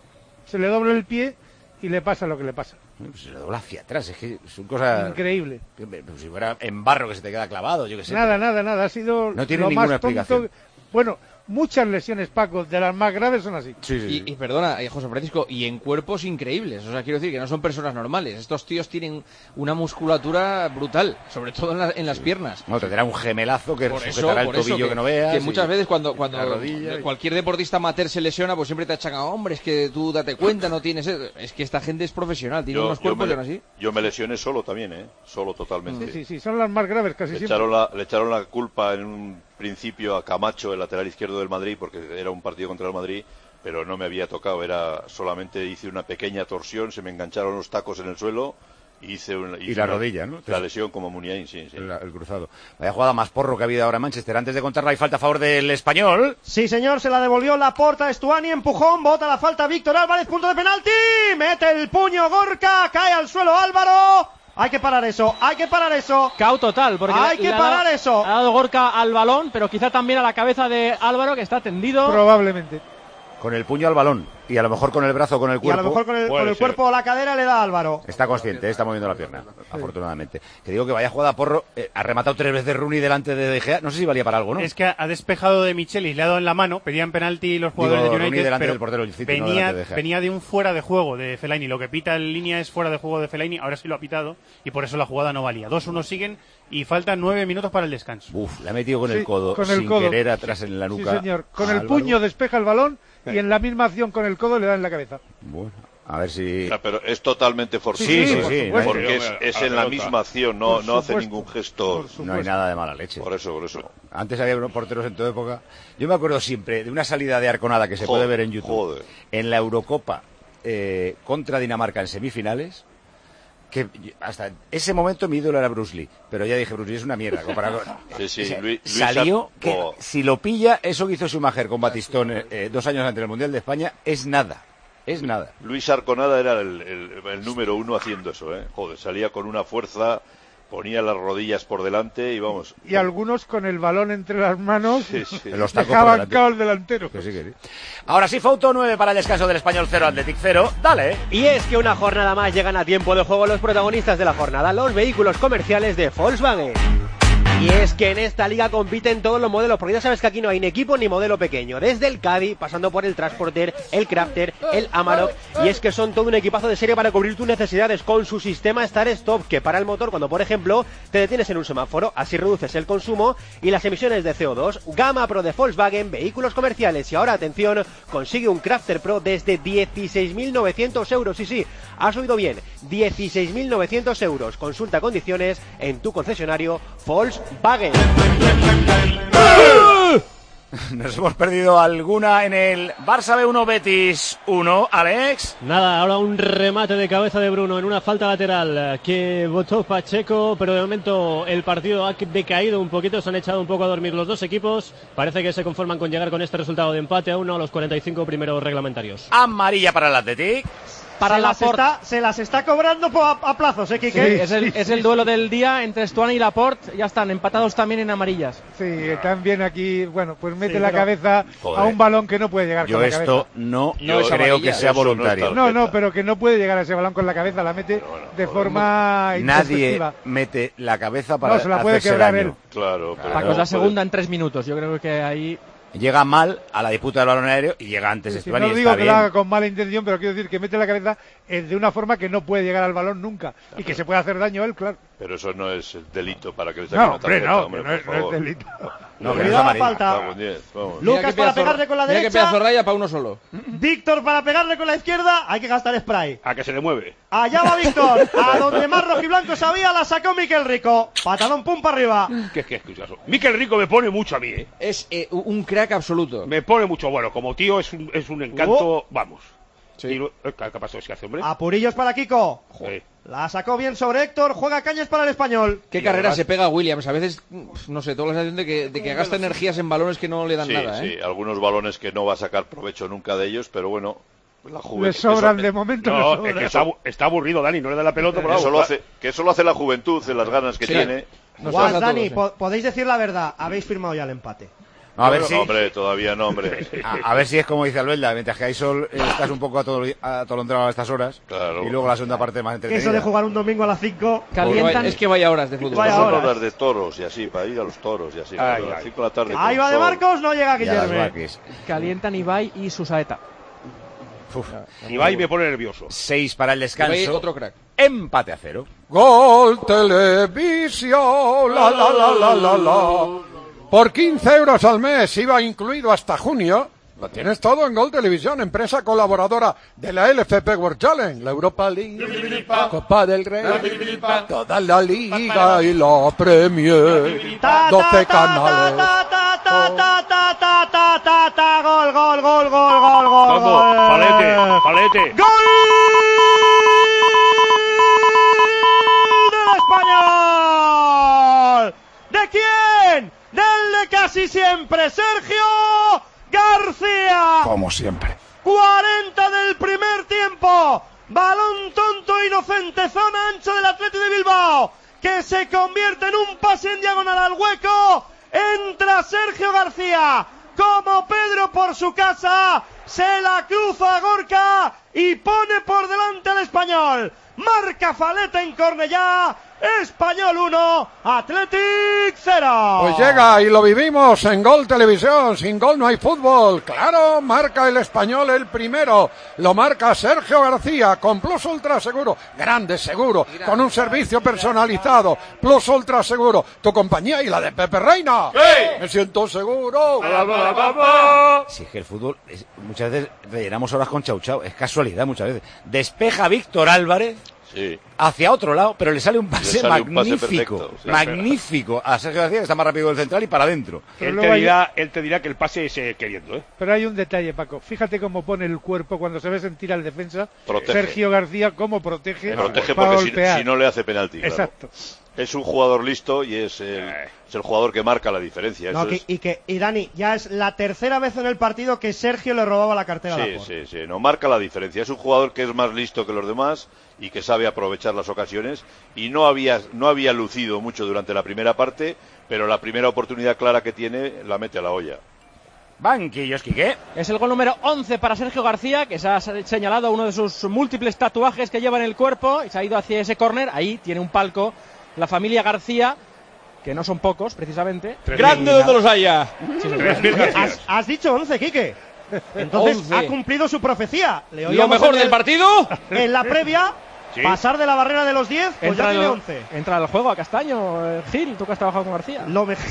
Se le dobla el pie y le pasa lo que le pasa. Pues se le dobla hacia atrás, es que son cosas... Increíble. Pues si fuera en barro que se te queda clavado, yo qué sé. Nada, nada, nada. Ha sido No tiene lo ninguna más tonto. explicación. Bueno, muchas lesiones, Paco, de las más graves son así. Y, y perdona, eh, José Francisco, y en cuerpos increíbles. O sea, quiero decir que no son personas normales. Estos tíos tienen una musculatura brutal, sobre todo en, la- en las piernas. No, tendrá un gemelazo que Por eso, sujetará el por eso, tobillo que, que, no veas. que y muchas veces cuando, cuando la rodilla y- cualquier deportista amateur se lesiona, pues siempre te achacan, hombre, es que tú date cuenta, no tienes... eso". Es que esta gente es profesional, tiene unos cuerpos me, y aún así. yo me lesioné solo también, ¿eh? Solo totalmente. Sí, sí, sí, son las más graves casi Le siempre. echaron, la, le echaron la culpa en un principio a Camacho, el lateral izquierdo del Madrid, porque era un partido contra el Madrid, pero no me había tocado, era solamente hice una pequeña torsión, se me engancharon los tacos en el suelo. Hice una, hice y la una, rodilla, ¿no? La lesión como Muniain, sí, sí. El, el cruzado. Vaya jugada más porro que ha habido ahora en Manchester. Antes de contarla, hay falta a favor del Español. Sí, señor, se la devolvió Laporta a Estuani, empujón, bota la falta Víctor Álvarez, punto de penalti, mete el puño Gorka, cae al suelo Álvaro. Hay que parar eso, hay que parar eso. Cao total, porque hay le, que le parar dado, eso. Ha dado Gorka al balón, pero quizá también a la cabeza de Álvaro, que está tendido. Probablemente. Con el puño al balón. Y a lo mejor con el brazo o con el cuerpo. Y a lo mejor con el, con el cuerpo o la cadera le da a Álvaro. Está consciente, está moviendo la pierna, sí. Afortunadamente. Que digo que vaya jugada porro. Eh, ha rematado tres veces Rooney delante de De Gea. No sé si valía para algo, ¿no? Es que ha despejado de Michelis, le ha dado en la mano. Pedían penalti los jugadores digo, de United. Rooney delante pero del portero del City, venía, no de, de Gea. venía de un fuera de juego de Fellaini. Lo que pita en línea es fuera de juego de Fellaini. Ahora sí lo ha pitado. Y por eso la jugada no valía. dos uno siguen y faltan nueve minutos para el descanso. Uf, le ha metido con sí, el codo con el sin codo. querer atrás en la nuca. Sí, señor. Con el Álvaro. puño despeja el balón y en la misma acción con el codo le da en la cabeza. Bueno, a ver si... O sea, pero es totalmente forzado. Sí, sí, sí. Por porque es, es en la misma acción, no, no hace ningún gesto. No hay nada de mala leche. Por eso, por eso. Antes había unos porteros en toda época. Yo me acuerdo siempre de una salida de Arconada que se Joder, puede ver en YouTube. Joder. En la Eurocopa eh, contra Dinamarca en semifinales. Que hasta ese momento mi ídolo era Bruce Lee, pero ya dije, Bruce Lee es una mierda. Comparado con... Sí, sí, o sea, Luis, salió Luis que oh. si lo pilla, eso que hizo Schumacher con Batistón eh, dos años antes del Mundial de España, es nada. Es nada. Luis Arconada era el, el, el número uno haciendo eso, ¿eh? Joder, salía con una fuerza, ponía las rodillas por delante y vamos. Y algunos con el balón entre las manos sí, sí. Los tacos dejaban cao al delantero. Que sí, que sí. Ahora sí, Fauto, nueve para el descanso del Español, cero, Athletic cero. Dale. Y es que una jornada más llegan a tiempo de juego los protagonistas de la jornada, los vehículos comerciales de Volkswagen. Y es que en esta liga compiten todos los modelos, porque ya sabes que aquí no hay ni equipo ni modelo pequeño, desde el Caddy, pasando por el Transporter, el Crafter, el Amarok, y es que son todo un equipazo de serie para cubrir tus necesidades con su sistema Start Stop, que para el motor cuando, por ejemplo, te detienes en un semáforo, así reduces el consumo y las emisiones de C O dos. Gama Pro de Volkswagen, vehículos comerciales, y ahora, atención, consigue un Crafter Pro desde dieciséis mil novecientos euros, sí, sí, has oído bien, dieciséis mil novecientos euros, consulta condiciones en tu concesionario Volkswagen. Nos hemos perdido alguna en el Barça B uno, Betis uno, Alex. Nada, ahora un remate de cabeza de Bruno en una falta lateral que votó Pacheco, pero de momento el partido ha decaído un poquito, se han echado un poco a dormir los dos equipos. Parece que se conforman con llegar con este resultado de empate a uno a los cuarenta y cinco primeros reglamentarios. Amarilla para el Athletic. Para se, las está, se las está cobrando a, a plazos, ¿eh, Quique? Sí, es, el, es el duelo del día entre Estuani y Laporte. Ya están empatados también en amarillas. Sí, también aquí, bueno, pues mete sí, la pero... cabeza Joder. a un balón que no puede llegar Yo con la esto cabeza. no, no yo creo que sea voluntario. No, no, pero que no puede llegar a ese balón con la cabeza, la mete bueno, de forma Nadie mete la cabeza para no, se la puede hacerse quebrar daño. él. Claro, pero Paco, no, es la segunda puede... en tres minutos. Yo creo que ahí... Llega mal a la disputa del balón aéreo y llega antes sí, Estuani. No digo que lo haga con mala intención, pero quiero decir que mete la cabeza de una forma que no puede llegar al balón nunca y que se puede hacer daño a él, claro. Pero eso no es delito para que le saquen no, una tarjeta, no, hombre, no, es, no es delito. No, que la falta. Vamos, diez, vamos. Lucas para pegarle con la mira derecha. Mira qué pedazo raya para uno solo. Víctor para pegarle con la izquierda. Hay que gastar spray. A que se le mueve. Allá va Víctor. A donde más rojiblanco sabía la sacó Miquel Rico. Patadón pum para arriba. ¿Qué es que escuchas? Miquel Rico me pone mucho a mí, ¿eh? Es eh, un crack absoluto. Me pone mucho. Bueno, como tío es un, es un encanto. Oh. Vamos. Sí. Y, ¿qué, ¿Qué pasó? ¿Qué hace, hombre? Apurillos para Kiko. Joder. La sacó bien sobre Héctor, juega Cañas para el Español. Qué carrera se pega Williams, a veces, no sé, toda la sensación de que, de que gasta energías en balones que no le dan sí, nada, sí, ¿eh? algunos balones que no va a sacar provecho nunca de ellos, pero bueno, la juventud... Le sobran eso, de momento. No, sobran. es que está, está aburrido Dani, no le da la pelota por eso lo hace, que eso lo hace la juventud, en las ganas que sí. tiene. Guas, Dani, todos, ¿eh? Podéis decir la verdad, habéis firmado ya el empate. No, a ver no, si... no, hombre, todavía no, hombre. A, a ver si es como dice Albelda, mientras que hay sol, eh, estás un poco atol atolondrado a estas horas. Claro. Y luego la segunda parte más entretenida. Eso de jugar un domingo a las cinco. Calientan. Es que vaya horas de fútbol. Vaya horas. horas de toros y así, para ir a los toros y así. Ay, a las cinco de la tarde. Ahí va de Marcos, no llega Guillermo. Calientan Ibai y Susaeta. Ibai me pone nervioso. Seis para el descanso. Ibai, otro crack. Empate a cero. Gol Televisión, la la la la la la. Por quince euros al mes, iba incluido hasta junio. Lo tienes todo en Gol Televisión, empresa colaboradora de la L F P World Challenge, la Europa League, Copa del Rey, toda la Liga y la Premier, doce canales. Gol, gol, gol, gol, gol, gol, casi siempre, Sergio García. Como siempre. cuarenta del primer tiempo. Balón tonto, inocente, zona ancha del Athletic de Bilbao, que se convierte en un pase en diagonal al hueco. Entra Sergio García, como Pedro por su casa, se la cruza a Gorka y pone por delante al Español. Marca Faleta en Cornellá. Español uno, Athletic cero. Pues llega y lo vivimos en Gol Televisión. Sin gol no hay fútbol. Claro, marca el Español el primero. Lo marca Sergio García con Plus Ultra Seguro. Grande seguro, con un servicio personalizado. Plus Ultra Seguro. Tu compañía y la de Pepe Reina. ¡Sí! Me siento seguro. Si es que el fútbol, es, muchas veces rellenamos horas con chau chau. Es casualidad muchas veces. Despeja Víctor Álvarez. Sí. Hacia otro lado, pero le sale un pase Le sale un pase magnífico, perfecto, sí. magnífico a Sergio García, que está más rápido que el central y para adentro. Él te, dirá, él te dirá que el pase es eh, queriendo, ¿eh? Pero hay un detalle, Paco. Fíjate cómo pone el cuerpo cuando se ve sentir al defensa. Protege. Sergio García, cómo protege, Protege para porque si, golpear. si no le hace penalti. Claro. Exacto. Es un jugador listo y es el, es el jugador que marca la diferencia. No, Eso que, es... y que y Dani, ya es la tercera vez en el partido que Sergio le robaba la cartera a Sí, Laporte. sí, sí, no marca la diferencia. Es un jugador que es más listo que los demás y que sabe aprovechar las ocasiones y no había no había lucido mucho durante la primera parte, pero la primera oportunidad clara que tiene la mete a la olla. Banquillos, Quique. Es el gol número once para Sergio García, que se ha señalado uno de sus múltiples tatuajes que lleva en el cuerpo y se ha ido hacia ese córner. Ahí tiene un palco la familia García, que no son pocos, precisamente. ¡Grande donde los haya! Sí, has, has dicho once, Quique. Entonces once. ha cumplido su profecía. Le ¿Lo oíamos mejor en el- del partido? En la previa, Sí. pasar de la barrera de los diez, pues Entra, ya tiene el- once. entra al juego a Castaño, eh, Gil, tú que has trabajado con García. Lo me...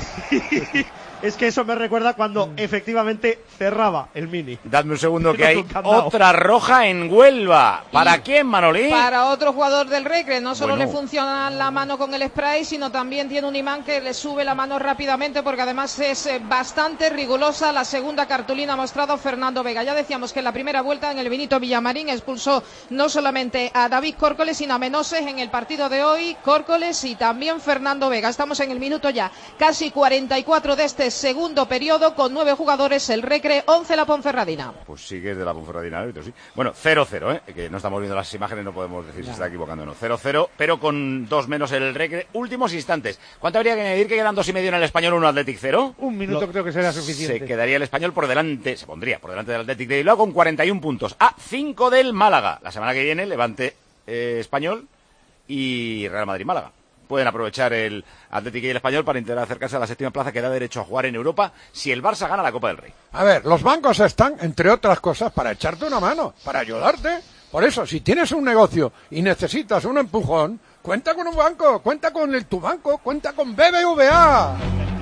Es que eso me recuerda cuando efectivamente cerraba el mini. Dadme un segundo que Con hay un candado. otra roja en Huelva. ¿Para quién, Manolín? Para otro jugador del Recre, no solo Bueno. le funciona la mano con el spray, sino también tiene un imán que le sube la mano rápidamente, porque además es eh, bastante rigurosa la segunda cartulina ha mostrado Fernando Vega. Ya decíamos que en la primera vuelta en el Benito Villamarín expulsó no solamente a David Córcoles, sino a Menoses en el partido de hoy, Córcoles y también Fernando Vega. Estamos en el minuto ya casi cuarenta y cuatro de este segundo periodo, con nueve jugadores el Recre, once la Ponferradina. Pues sigue de la Ponferradina, árbitro, sí. Bueno, cero cero, ¿eh? Que no estamos viendo las imágenes, no podemos decir si está equivocando o no. cero cero, pero con dos menos el Recre. Últimos instantes. ¿Cuánto habría que añadir? Que quedan dos y medio en el Español, uno Athletic cero. Un minuto Lo- creo que será suficiente. Se quedaría el Español por delante, se pondría por delante del Athletic de Bilbao con cuarenta y uno puntos. A cinco del Málaga. La semana que viene, Levante eh, Español y Real Madrid-Málaga. Pueden aprovechar el Atlético y el Español para intentar acercarse a la séptima plaza que da derecho a jugar en Europa si el Barça gana la Copa del Rey. A ver, los bancos están, entre otras cosas, para echarte una mano, para ayudarte. Por eso, si tienes un negocio y necesitas un empujón, cuenta con un banco, cuenta con el tu banco, cuenta con B B V A.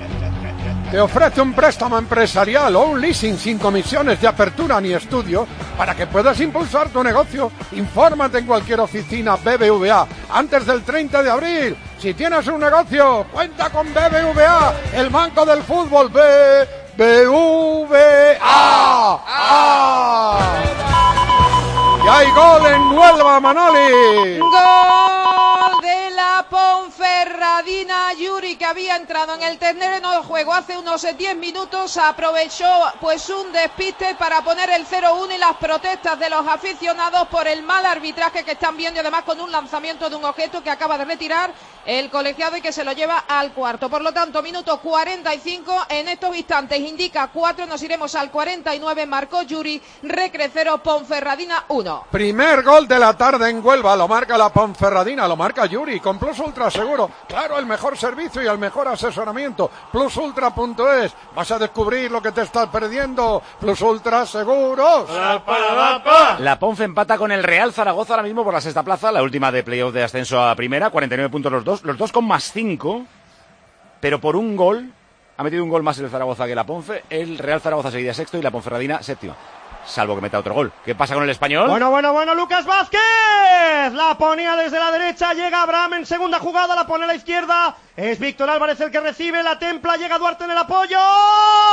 Te ofrece un préstamo empresarial o un leasing sin comisiones de apertura ni estudio para que puedas impulsar tu negocio. Infórmate en cualquier oficina B B V A antes del treinta de abril. Si tienes un negocio, cuenta con B B V A, el banco del fútbol. B B V A. ¡Ah! Y hay gol en Huelva, Manoli. Gol de la Ponferradina. Yuri, que había entrado en el terreno de juego hace unos diez minutos, aprovechó pues un despiste para poner el cero uno y las protestas de los aficionados por el mal arbitraje que están viendo, y además con un lanzamiento de un objeto que acaba de retirar el colegiado y que se lo lleva al cuarto. Por lo tanto, minuto cuarenta y cinco, en estos instantes indica cuatro, nos iremos al cuarenta y nueve, marcó Yuri, Recre cero, Ponferradina uno. Primer gol de la tarde en Huelva, lo marca la Ponferradina, lo marca Yuri, con Plus Ultra Seguro. Claro, el mejor servicio y el mejor asesoramiento. plus ultra punto es, vas a descubrir lo que te estás perdiendo. Plus Ultra Seguros. La Ponfe empata con el Real Zaragoza ahora mismo por la sexta plaza, la última de playoff de ascenso a primera, cuarenta y nueve puntos los dos, los dos con más cinco, pero por un gol, ha metido un gol más el Zaragoza que la Ponfe, el Real Zaragoza seguiría sexto y la Ponferradina séptima. Salvo que meta otro gol. ¿Qué pasa con el Español? Bueno, bueno, bueno, Lucas Vázquez. La ponía desde la derecha, llega Abraham en segunda jugada, la pone a la izquierda. Es Víctor Álvarez el que recibe, la templa, llega Duarte en el apoyo.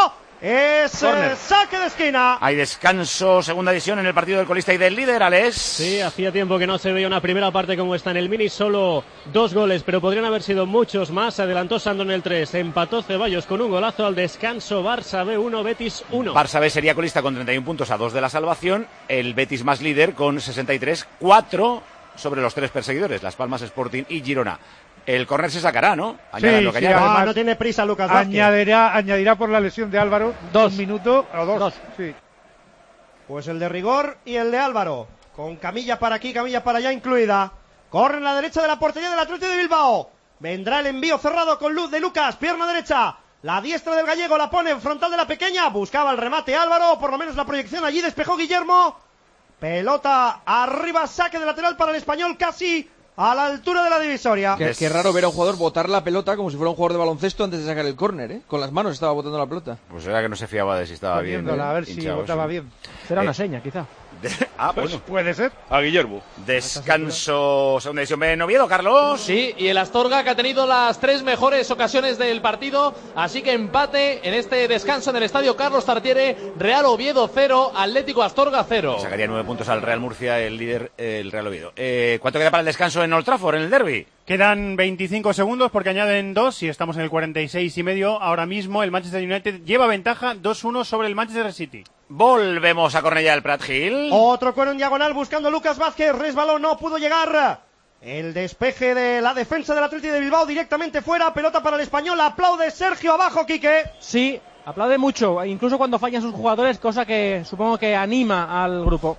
Es eh, saque de esquina. Hay descanso, segunda división en el partido del colista y del líder, Alex. Sí, hacía tiempo que no se veía una primera parte como está en el Mini, solo dos goles, pero podrían haber sido muchos más. Se adelantó Sandro en el tres, empató Ceballos con un golazo al descanso. Barça B uno, Betis uno. Barça B sería colista con treinta y un puntos a dos de la salvación, el Betis más líder con sesenta y tres, cuatro sobre los tres perseguidores, Las Palmas, Sporting y Girona. El córner se sacará, ¿no? Añada sí, lo que sí, añada. Ah, no tiene prisa Lucas Vázquez. Añadirá, añadirá por la lesión de Álvaro dos minutos o dos. dos. Sí. Pues el de rigor y el de Álvaro. Con camilla para aquí, camilla para allá incluida. Corre en la derecha de la portería del Atlético de Bilbao. Vendrá el envío cerrado con luz de Lucas, pierna derecha. La diestra del gallego la pone en frontal de la pequeña. Buscaba el remate Álvaro, o por lo menos la proyección allí. Despejó Guillermo. Pelota arriba, saque de lateral para el español, casi a la altura de la divisoria. Qué, qué raro ver a un jugador botar la pelota como si fuera un jugador de baloncesto antes de sacar el córner, ¿eh? Con las manos estaba botando la pelota. Pues era que no se fiaba de si estaba bien. A ver si botaba bien. Será Eh, una seña, quizá. De... Ah, pues bueno. puede ser. A Guillermo. Descanso, segunda división B en Oviedo, Carlos. Sí, y el Astorga que ha tenido las tres mejores ocasiones del partido, así que empate en este descanso en el estadio Carlos Tartiere. Real Oviedo cero, Atlético Astorga cero. Sacaría nueve puntos al Real Murcia, el líder, el Real Oviedo. Eh, ¿Cuánto queda para el descanso en Old Trafford, en el derbi? Quedan veinticinco segundos porque añaden dos y estamos en el cuarenta y seis y medio. Ahora mismo el Manchester United lleva ventaja dos uno sobre el Manchester City. Volvemos a Cornellá del Prat Hill. Otro cuero en diagonal buscando Lucas Vázquez. Resbaló, no pudo llegar. El despeje de la defensa del Atlético de Bilbao directamente fuera. Pelota para el español. Aplaude Sergio abajo, Quique. Sí, aplaude mucho, incluso cuando fallan sus jugadores, cosa que supongo que anima al grupo.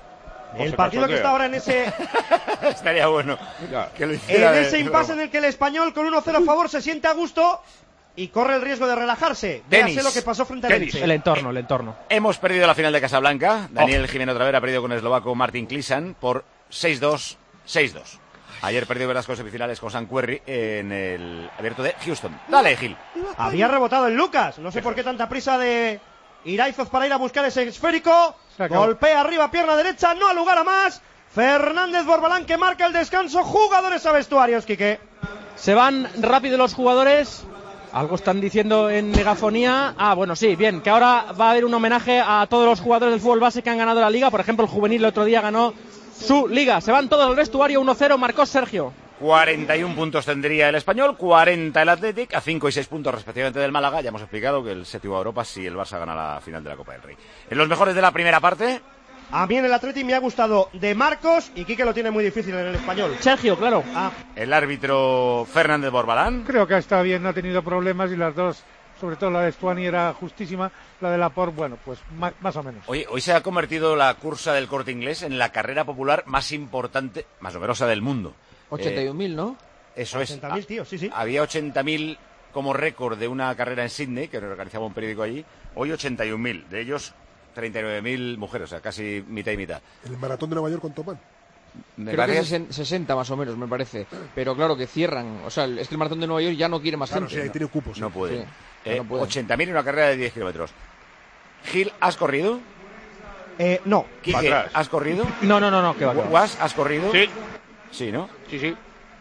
El partido que está ahora en ese estaría bueno que lo en hiciera ese de... impasse en el que el español con uno cero a favor se siente a gusto y corre el riesgo de relajarse. Tenis. Véase lo que pasó frente al Elche. El entorno, el entorno. Hemos perdido la final de Casablanca. Daniel oh. Jiménez otra vez ha perdido con el eslovaco Martin Klisan por seis dos, seis dos. Ayer perdió Velasco semifinales con San Querry en el abierto de Houston. Dale, Gil. Había rebotado en Lucas. No sé por qué tanta prisa de Iraizoz para ir a buscar ese esférico. Golpea arriba, pierna derecha, no ha lugar a más. Fernández Borbalán que marca el descanso. Jugadores a vestuarios, Quique. Se van rápido los jugadores. Algo están diciendo en megafonía. Ah, bueno, sí, bien, que ahora va a haber un homenaje a todos los jugadores del fútbol base que han ganado la liga. Por ejemplo, el juvenil el otro día ganó su liga. Se van todos al vestuario, uno cero, marcó Sergio. cuarenta y un puntos tendría el Español, cuarenta el Athletic, a cinco y seis puntos respectivamente del Málaga. Ya hemos explicado que el séptimo a Europa si el Barça gana la final de la Copa del Rey. En los mejores de la primera parte... A mí en el Athletic me ha gustado de Marcos y Quique lo tiene muy difícil en el español. Sergio, claro. Ah. El árbitro Fernández Borbalán. Creo que está bien, no ha tenido problemas y las dos, sobre todo la de Stuani era justísima, la de Laporte, bueno, pues más, más o menos. Hoy, hoy se ha convertido la cursa del Corte Inglés en la carrera popular más importante, más numerosa del mundo. ochenta y un mil, eh, ¿no? Eso es. ochenta mil, tío, sí, sí. Había ochenta mil como récord de una carrera en Sydney, que organizaba un periódico allí. Hoy ochenta y un mil, de ellos treinta y nueve mil mujeres, o sea, casi mitad y mitad. ¿El maratón de Nueva York cuánto van? Me Creo parece... que es sesenta más o menos, me parece. Pero claro que cierran. O sea, es que el maratón de Nueva York ya no quiere más claro, gente. Sí, ahí tiene cupos. No puede. Sí, eh, no puede. ochenta mil en una carrera de diez kilómetros. Gil, ¿has corrido? Eh, no. Quique, ¿has corrido? No, no, no, no. ¿Qué va, qué va? ¿Guas, has corrido? Sí. Sí, ¿no? Sí, sí.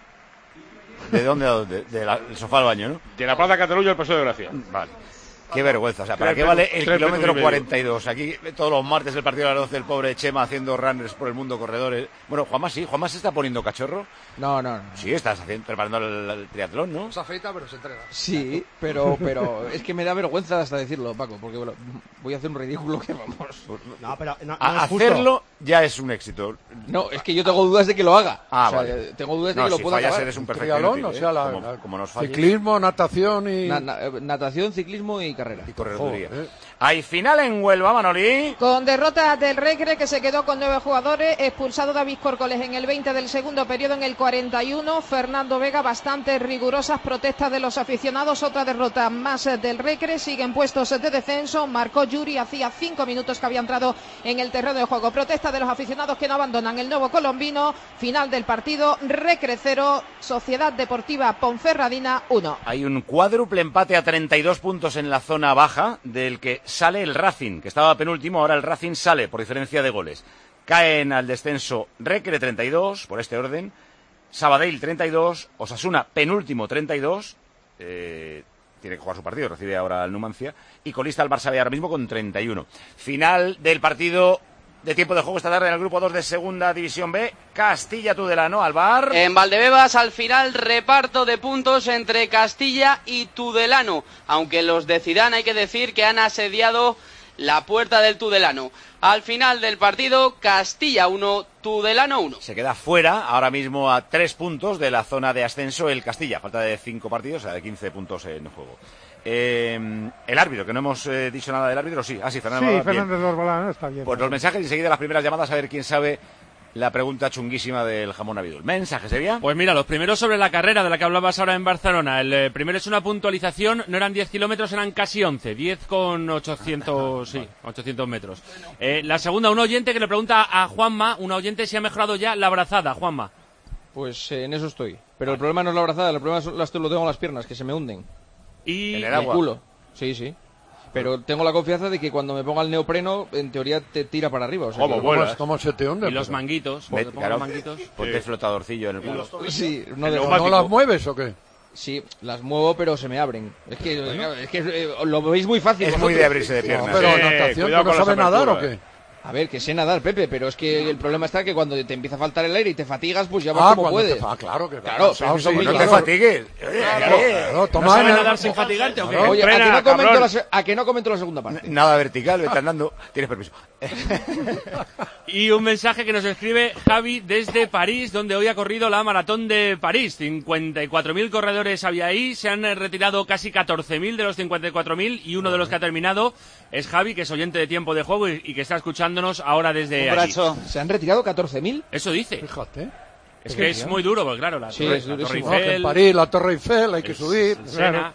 ¿De dónde a dónde? De la, del sofá al baño, ¿no? De la Plaza Cataluña al Paseo de Gracia. Vale. Qué vergüenza, o sea, ¿para qué vale el kilómetro cuarenta y dos? Aquí todos los martes el partido de las doce, el pobre Chema haciendo runners por el mundo, corredores. Bueno, Juanma sí, Juanma se está poniendo cachorro. No, no, no. Sí, estás haciendo, preparando el, el triatlón, ¿no? Se afeita, pero se entrega. Sí, pero, pero es que me da vergüenza hasta decirlo, Paco, porque bueno, voy a hacer un ridículo que vamos. No, pero no, no a, es justo. Hacerlo ya es un éxito. No, es que yo tengo dudas de que lo haga. Ah, o sea, vale. Tengo dudas de no, que lo si pueda fallas acabar. eres un perfecto Triatlón, inútil, o sea, ¿eh? la, como, la, como nos falles. ciclismo, natación y... Na, na, natación, ciclismo y carrera. Y correduría. Oh, eh. Hay final en Huelva, Manolí. Con derrota del Recre, que se quedó con nueve jugadores, expulsado David Córcoles en el veinte del segundo periodo, en el cuarenta y uno, Fernando Vega, bastante rigurosas protestas de los aficionados, otra derrota más del Recre, siguen puestos de descenso, marcó Yuri, hacía cinco minutos que había entrado en el terreno de juego, protesta de los aficionados que no abandonan el nuevo colombino, final del partido, Recre cero, Sociedad Deportiva Ponferradina uno. Hay un cuádruple empate a treinta y dos puntos en la zona baja, del que sale el Racing, que estaba penúltimo, ahora el Racing sale por diferencia de goles. Caen al descenso Recre treinta y dos, por este orden, Sabadell treinta y dos, Osasuna penúltimo treinta y dos, eh, tiene que jugar su partido, recibe ahora el Numancia, y colista el Barça B ahora mismo con treinta y uno. Final del partido de tiempo de juego esta tarde en el grupo dos de Segunda División B, Castilla-Tudelano, Alvar. En Valdebebas, al final, reparto de puntos entre Castilla y Tudelano, aunque los de Zidane hay que decir que han asediado la puerta del Tudelano. Al final del partido, Castilla uno, Tudelano uno. Se queda fuera, ahora mismo a tres puntos de la zona de ascenso el Castilla, falta de cinco partidos, o sea, de quince puntos en juego. Eh, el árbitro, que no hemos eh, dicho nada del árbitro, sí, ah, sí, Fernando Sí, Albalán, Fernández Orbalán, está bien. Pues los mensajes y enseguida las primeras llamadas a ver quién sabe la pregunta chunguísima del jamón Abidul. ¿Mensajes, Sevilla? Pues mira, los primeros sobre la carrera de la que hablabas ahora en Barcelona. El eh, primero es una puntualización, no eran diez kilómetros, eran casi once, diez con ochocientos, sí, ochocientos metros. Eh, la segunda, un oyente que le pregunta a Juanma, un oyente si ha mejorado ya la brazada, Juanma. Pues eh, en eso estoy. Pero el problema no es la brazada, el problema es las, lo tengo en las piernas, que se me hunden. Y en el agua. El culo. Sí, sí. Pero tengo la confianza de que cuando me ponga el neopreno, en teoría te tira para arriba. O sea, ¿Cómo, ¿cómo, ¿Cómo se te hunde? Y los manguitos. Met, pongo claro, los manguitos. Ponte Sí. flotadorcillo en el culo. Sí, no, ¿No, de, ¿No las mueves o qué? Sí, las muevo, pero se me abren. Es que, bueno. es que eh, lo veis muy fácil. Es vosotros. muy de abrirse de piernas. No, pero sí, natación, ¿tú no sabes nadar o qué? A ver, que sé nadar, Pepe, pero es que el problema está que cuando te empieza a faltar el aire y te fatigas, pues ya vas Ah, como cuando puedes. te fa- claro que Claro, claro, eso sí, muy no claro. te fatigues. Claro, claro, toma ¿No sabes en el- nadar sin fatigarte o qué? Oye, ¿a que, Entrena, no comento cabrón. la, se- ¿a que no comento la segunda parte? Nada vertical, vete andando. Tienes permiso. Y un mensaje que nos escribe Javi desde París, donde hoy ha corrido la maratón de París. cincuenta y cuatro mil corredores había ahí, se han retirado casi catorce mil de los cincuenta y cuatro mil y uno de los que ha terminado es Javi, que es oyente de Tiempo de Juego y, y que está escuchándonos ahora desde Un allí. brazo. ¿Se han retirado catorce mil? Eso dice. Fíjate. Es que es muy duro, porque claro, la, Sí, torre, es la Torre durísimo. No, que en Eiffel, París, la Torre Eiffel, hay que el subir. Sena,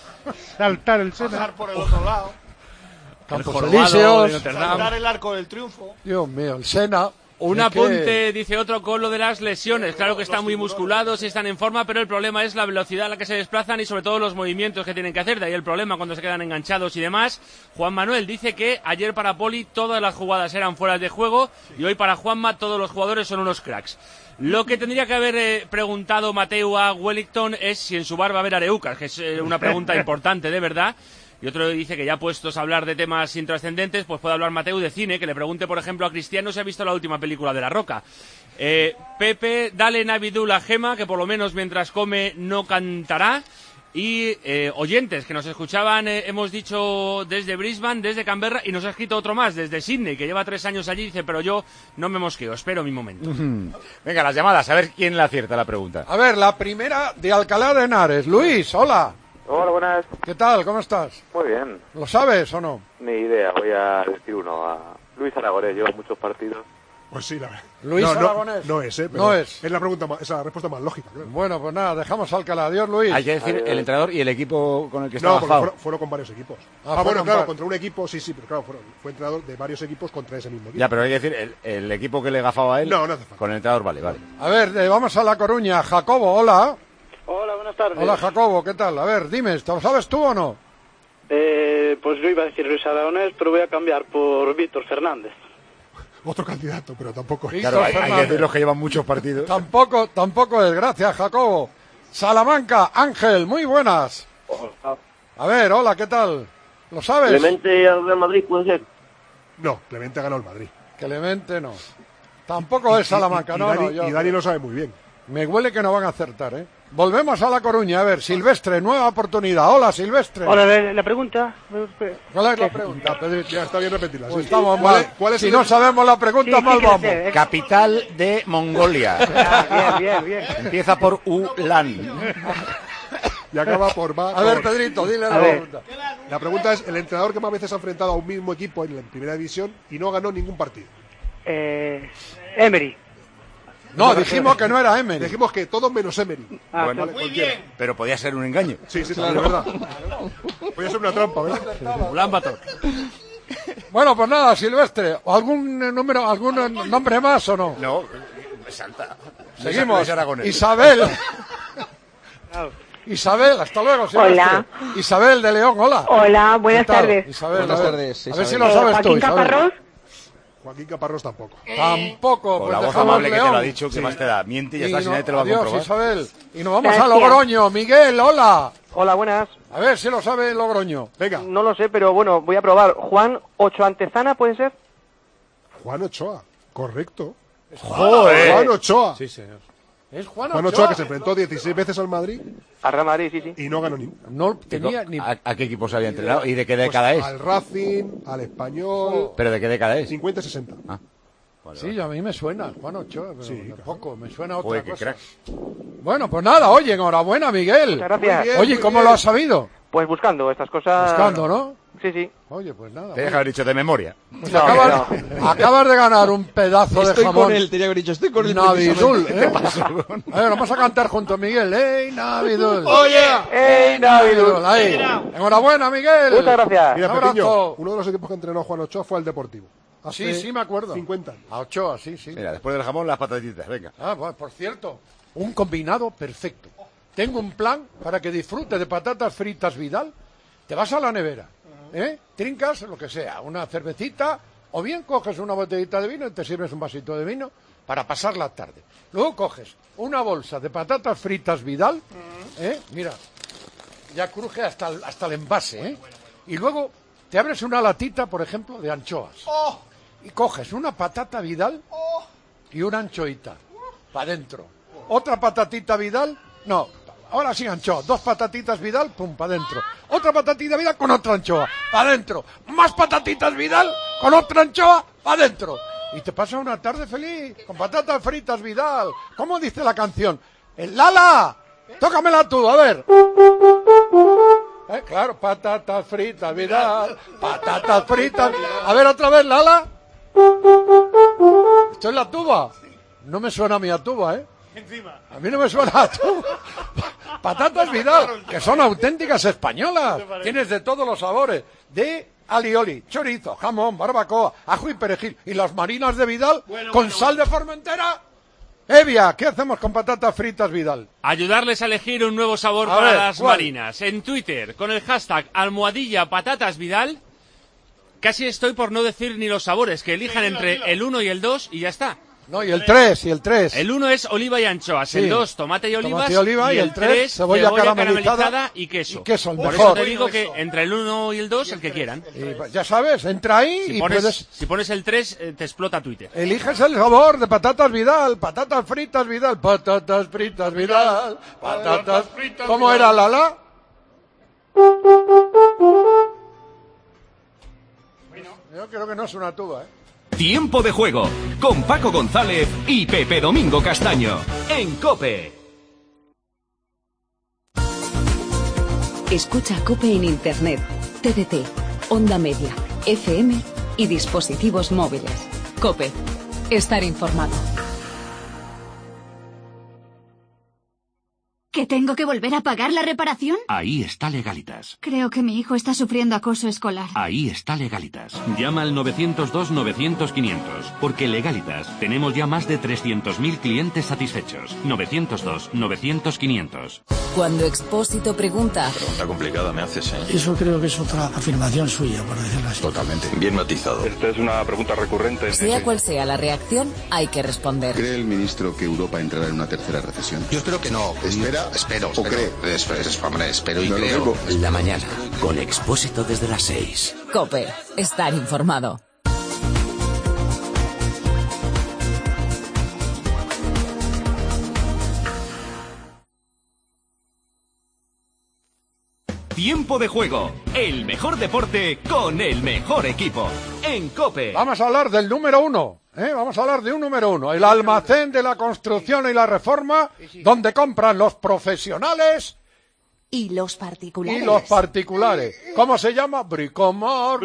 Saltar el Sena. Pasar por el otro lado. el Campos Jorobado de Elíseos. Notre Saltar Dame. el arco del triunfo. Dios mío, el Sena. Un Es apunte, que- dice otro, con lo de las lesiones. Claro que están muy musculados y están en forma, pero el problema es la velocidad a la que se desplazan y sobre todo los movimientos que tienen que hacer. De ahí el problema cuando se quedan enganchados y demás. Juan Manuel dice que ayer para Poli todas las jugadas eran fuera de juego y hoy para Juanma todos los jugadores son unos cracks. Lo que tendría que haber eh, preguntado Mateu a Wellington es si en su bar va a haber areucas, que es eh, una pregunta importante de verdad. Y otro dice que ya puestos a hablar de temas intrascendentes, pues puede hablar Mateu de cine, que le pregunte, por ejemplo, a Cristiano si ha visto la última película de La Roca. Eh, Pepe, dale Navidul a Gema, que por lo menos mientras come no cantará. Y eh, oyentes que nos escuchaban, eh, hemos dicho desde Brisbane, desde Canberra, y nos ha escrito otro más, desde Sydney, que lleva tres años allí, dice, pero yo no me mosqueo, espero mi momento. Venga, las llamadas, a ver quién le acierta la pregunta. A ver, la primera de Alcalá de Henares. Luis, hola. Hola, buenas. ¿Qué tal? ¿Cómo estás? Muy bien. ¿Lo sabes o no? Ni idea, voy a decir uno. A Luis Aragonés, llevo muchos partidos. Pues sí, la verdad. Luis no, no, Aragonés. no es, ¿eh? Pero No es. Es la, pregunta más, es la respuesta más lógica, claro. Bueno, pues nada, dejamos a Alcalá. Adiós, Luis. Hay que decir Adiós. el entrenador y el equipo con el que No, estaba porque Fao. fueron, fueron con varios equipos. Ah, Ah, bueno, fueron claro, par- contra un equipo, sí, sí, pero claro, fueron, fue entrenador de varios equipos contra ese mismo equipo. Ya, pero hay que decir el, el equipo que le gafaba a él. No, no hace falta. Con el entrenador, vale, vale. A ver, eh, vamos a La Coruña. Jacobo, hola. Hola, buenas tardes. Hola, Jacobo, ¿qué tal? A ver, dime, ¿lo sabes tú o no? Eh, pues yo iba a decir Luis Aragonés, pero voy a cambiar por Víctor Fernández. Otro candidato, pero tampoco. Claro, hay, hay que decir los que llevan muchos partidos. Tampoco, tampoco es. Gracias, Jacobo. Salamanca, Ángel, muy buenas. A ver, hola, ¿qué tal? ¿Lo sabes? Clemente al Real Madrid puede ser. No, Clemente ha ganado el Madrid. Clemente no. Tampoco es Salamanca, y, y no, Dani, no. yo- y Dani lo sabe muy bien. Me huele que no van a acertar, ¿eh? Volvemos a La Coruña. A ver, Silvestre, nueva oportunidad. Hola, Silvestre. Hola, la, la pregunta. ¿Cuál es la pregunta, Pedrito? Ya está bien repetirla. Pues sí. estamos ¿Cuál mal. es- cuál es si el- no sabemos la pregunta, Sí, mal sí, quiero vamos. ser, ¿eh? Capital de Mongolia. Ah, bien, bien, bien. Empieza por Ulan. Y acaba por va. A ver, por- Pedrito, dile A la ver. pregunta. La pregunta es, el entrenador que más veces ha enfrentado a un mismo equipo en la primera división y no ganó ningún partido. Eh, Emery. No, dijimos que no era Emery. Dijimos que todos menos Emery. Ah, Bueno, sí. Muy bien. pero podía ser un engaño. Sí, sí, claro, es verdad. Podría ser una trampa, ¿verdad? Ulan Bator. Bueno, pues nada, Silvestre. ¿Algún eh, número, algún eh, nombre más o no? No, salta. Seguimos. Luis Aragonés. Isabel. Isabel, hasta luego, Silvestre. Hola. Isabel de León, hola. Hola, buenas ¿Qué tal? tardes. Isabel, Buenas a ver, tardes, A ver si Isabel. lo Eh, sabes tú, Joaquín Isabel. Caparrós. Joaquín Caparrós tampoco. Tampoco. Con Pues la voz dejamos amable que te León. lo ha dicho, ¿qué Sí. más te da? Miente y ya Y está, si no- nadie te lo va a adiós, comprobar. Isabel. Y nos vamos a Gracias. Logroño. Miguel, hola. Hola, buenas. A ver si lo sabe Logroño. Venga. No lo sé, pero bueno, voy a probar. Juan Ocho Antezana, ¿puede ser? Juan Ochoa, correcto. Joder. Juan Ochoa. Sí, señor. Es Juan Juan Ochoa. Ochoa, que se enfrentó dieciséis veces al Madrid Al Real Madrid, sí, sí. y no ganó ninguna. No tenía ni... ¿A, a qué equipo se había entrenado? ¿Y de qué Pues década es? al Racing, al Español, ¿Pero de qué década es? cincuenta y sesenta. Ah, vale, Sí, a mí me suena, Juan Ochoa, pero Sí, tampoco, me suena otra Joder, qué cosa. crack. Bueno, pues nada, oye, enhorabuena, Miguel. Muchas gracias. Muy bien, Oye, muy ¿cómo bien. lo has sabido? Pues buscando estas cosas. Buscando, ¿no? Sí, sí. Oye, pues nada. Te deja haber dicho de memoria. Pues No, acabas, acabas de ganar un pedazo Estoy de jamón. con él, tenía que haber dicho, estoy con él. Navidul, precisamente. ¿eh? A ver, vamos a cantar juntos, Miguel. ¡Ey, Navidul! ¡Oye! ¡Ey, Navidul! Navidul! Ahí. Enhorabuena, Miguel. Muchas gracias. Mira, Un abrazo. Petiño, uno de los equipos que entrenó Juan Ochoa fue al Deportivo. Sí, Hace sí, me acuerdo. cincuenta años. A Ochoa, sí, sí. Mira, después del jamón, las patatitas, venga. Ah, bueno, por cierto, un combinado perfecto. Tengo un plan para que disfrute de patatas fritas Vidal. Te vas a la nevera, ¿eh? Trincas lo que sea, una cervecita, o bien coges una botellita de vino y te sirves un vasito de vino para pasar la tarde. Luego coges una bolsa de patatas fritas Vidal, ¿eh? Mira, ya cruje hasta el, hasta el envase, ¿eh? Y luego te abres una latita, por ejemplo, de anchoas. Y coges una patata Vidal y una anchoita para adentro. Otra patatita Vidal, no, ahora sí anchoa. Dos patatitas Vidal, pum, para adentro. Otra patatita Vidal con otra anchoa, para adentro. Más patatitas Vidal con otra anchoa, para adentro. Y te pasa una tarde feliz con patatas fritas Vidal. ¿Cómo dice la canción? El Lala, tócamela tú, a ver. Eh, claro, patatas fritas Vidal, patatas fritas. A ver otra vez, Lala. Esto es la tuba. No me suena a mí a tuba, ¿eh? A mí no me suena a tuba. Patatas Vidal, que son auténticas españolas. Tienes de todos los sabores. De alioli, chorizo, jamón, barbacoa, ajo y perejil. Y las marinas de Vidal con sal de Formentera. Evia, ¿qué hacemos con patatas fritas Vidal? Ayudarles a elegir un nuevo sabor A para ver, las ¿cuál? marinas. En Twitter, con el hashtag almohadilla patatas Vidal, casi estoy por no decir ni los sabores, que elijan entre el uno y el dos y ya está. No, y el tres, y el tres. El uno es oliva y anchoas, Sí. el dos tomate y olivas, Tomate y oliva, y el tres, tres cebolla caramelizada y queso. y queso, el Por mejor. eso te digo que entre el uno y el dos, el que quieran. Y, ya sabes, entra ahí Si y pones, puedes... si pones el tres, eh, te explota Twitter. Eliges el sabor de patatas Vidal, patatas fritas Vidal, patatas fritas Vidal, patatas... ¿Cómo era, Lala? Yo creo que no es una tuba, ¿eh? Tiempo de juego con Paco González y Pepe Domingo Castaño en COPE. Escucha COPE en Internet, T D T, Onda Media, F M y dispositivos móviles. COPE. Estar informado. ¿Que tengo que volver a pagar la reparación? Ahí está Legalitas. Creo que mi hijo está sufriendo acoso escolar. Ahí está Legalitas. Llama al nueve cero dos, nueve cero cero, quinientos. Porque Legalitas tenemos ya más de trescientos mil clientes satisfechos. nueve cero dos, nueve cero cero, quinientos. Cuando Expósito pregunta, Pregunta complicada me haces, ¿eh? Eso creo que es otra afirmación suya, por decirlo así. Totalmente. Bien matizado. Esta es una pregunta recurrente. sea cual sea la reacción, hay que responder. ¿Cree el ministro que Europa entrará en una tercera recesión? Yo espero que no. ¿Espera? Espero, ¿O espero. cree? Es- es- hombre, espero y No lo creo. digo. La mañana con Expósito desde las seis. COPE. Estar informado. Tiempo de juego. El mejor deporte con el mejor equipo. En COPE. Vamos a hablar del número uno, ¿eh? Vamos a hablar de un número uno. El almacén de la construcción y la reforma, donde compran los profesionales Y los particulares. y los particulares. ¿Cómo se llama? Bricomar,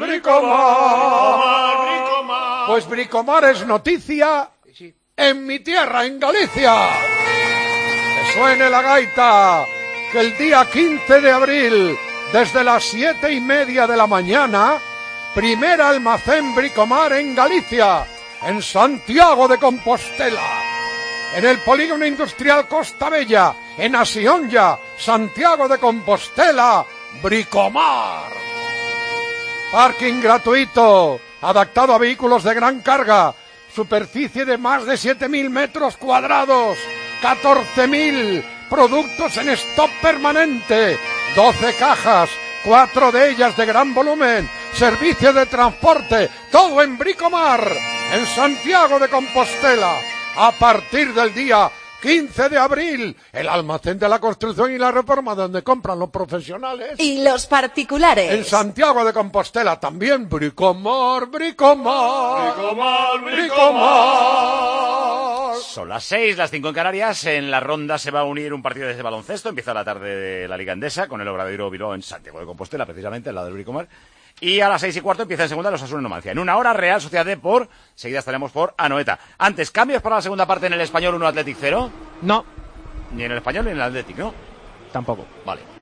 Bricomar. Pues Bricomar es noticia en mi tierra, en Galicia. Que suene la gaita, que el día quince de abril, desde las siete y media de la mañana, primer almacén Bricomar en Galicia, en Santiago de Compostela. En el Polígono Industrial Costa Bella, en Asionja, Santiago de Compostela, Bricomar. Parking gratuito, adaptado a vehículos de gran carga, superficie de más de siete mil metros cuadrados, catorce mil productos en stock permanente, doce cajas, cuatro de ellas de gran volumen, servicio de transporte, todo en Bricomar, en Santiago de Compostela, a partir del día quince de abril, el almacén de la construcción y la reforma donde compran los profesionales. Y los particulares. En Santiago de Compostela también, Bricomar, Bricomar, Bricomar, Bricomar. Son las seis, las cinco en Canarias. En la ronda se va a unir un partido de baloncesto. Empieza la tarde de la Liga Endesa con el Obradoiro Bilbao en Santiago de Compostela, precisamente al lado del Bricomar. Y a las seis y cuarto empieza en segunda los Osasuna Numancia. En una hora, Real Sociedad de por. Seguida estaremos por Anoeta. Antes, ¿cambios para la segunda parte en el Español uno Athletic cero? No. Ni en el Español ni en el Athletic, ¿no? Tampoco. Vale.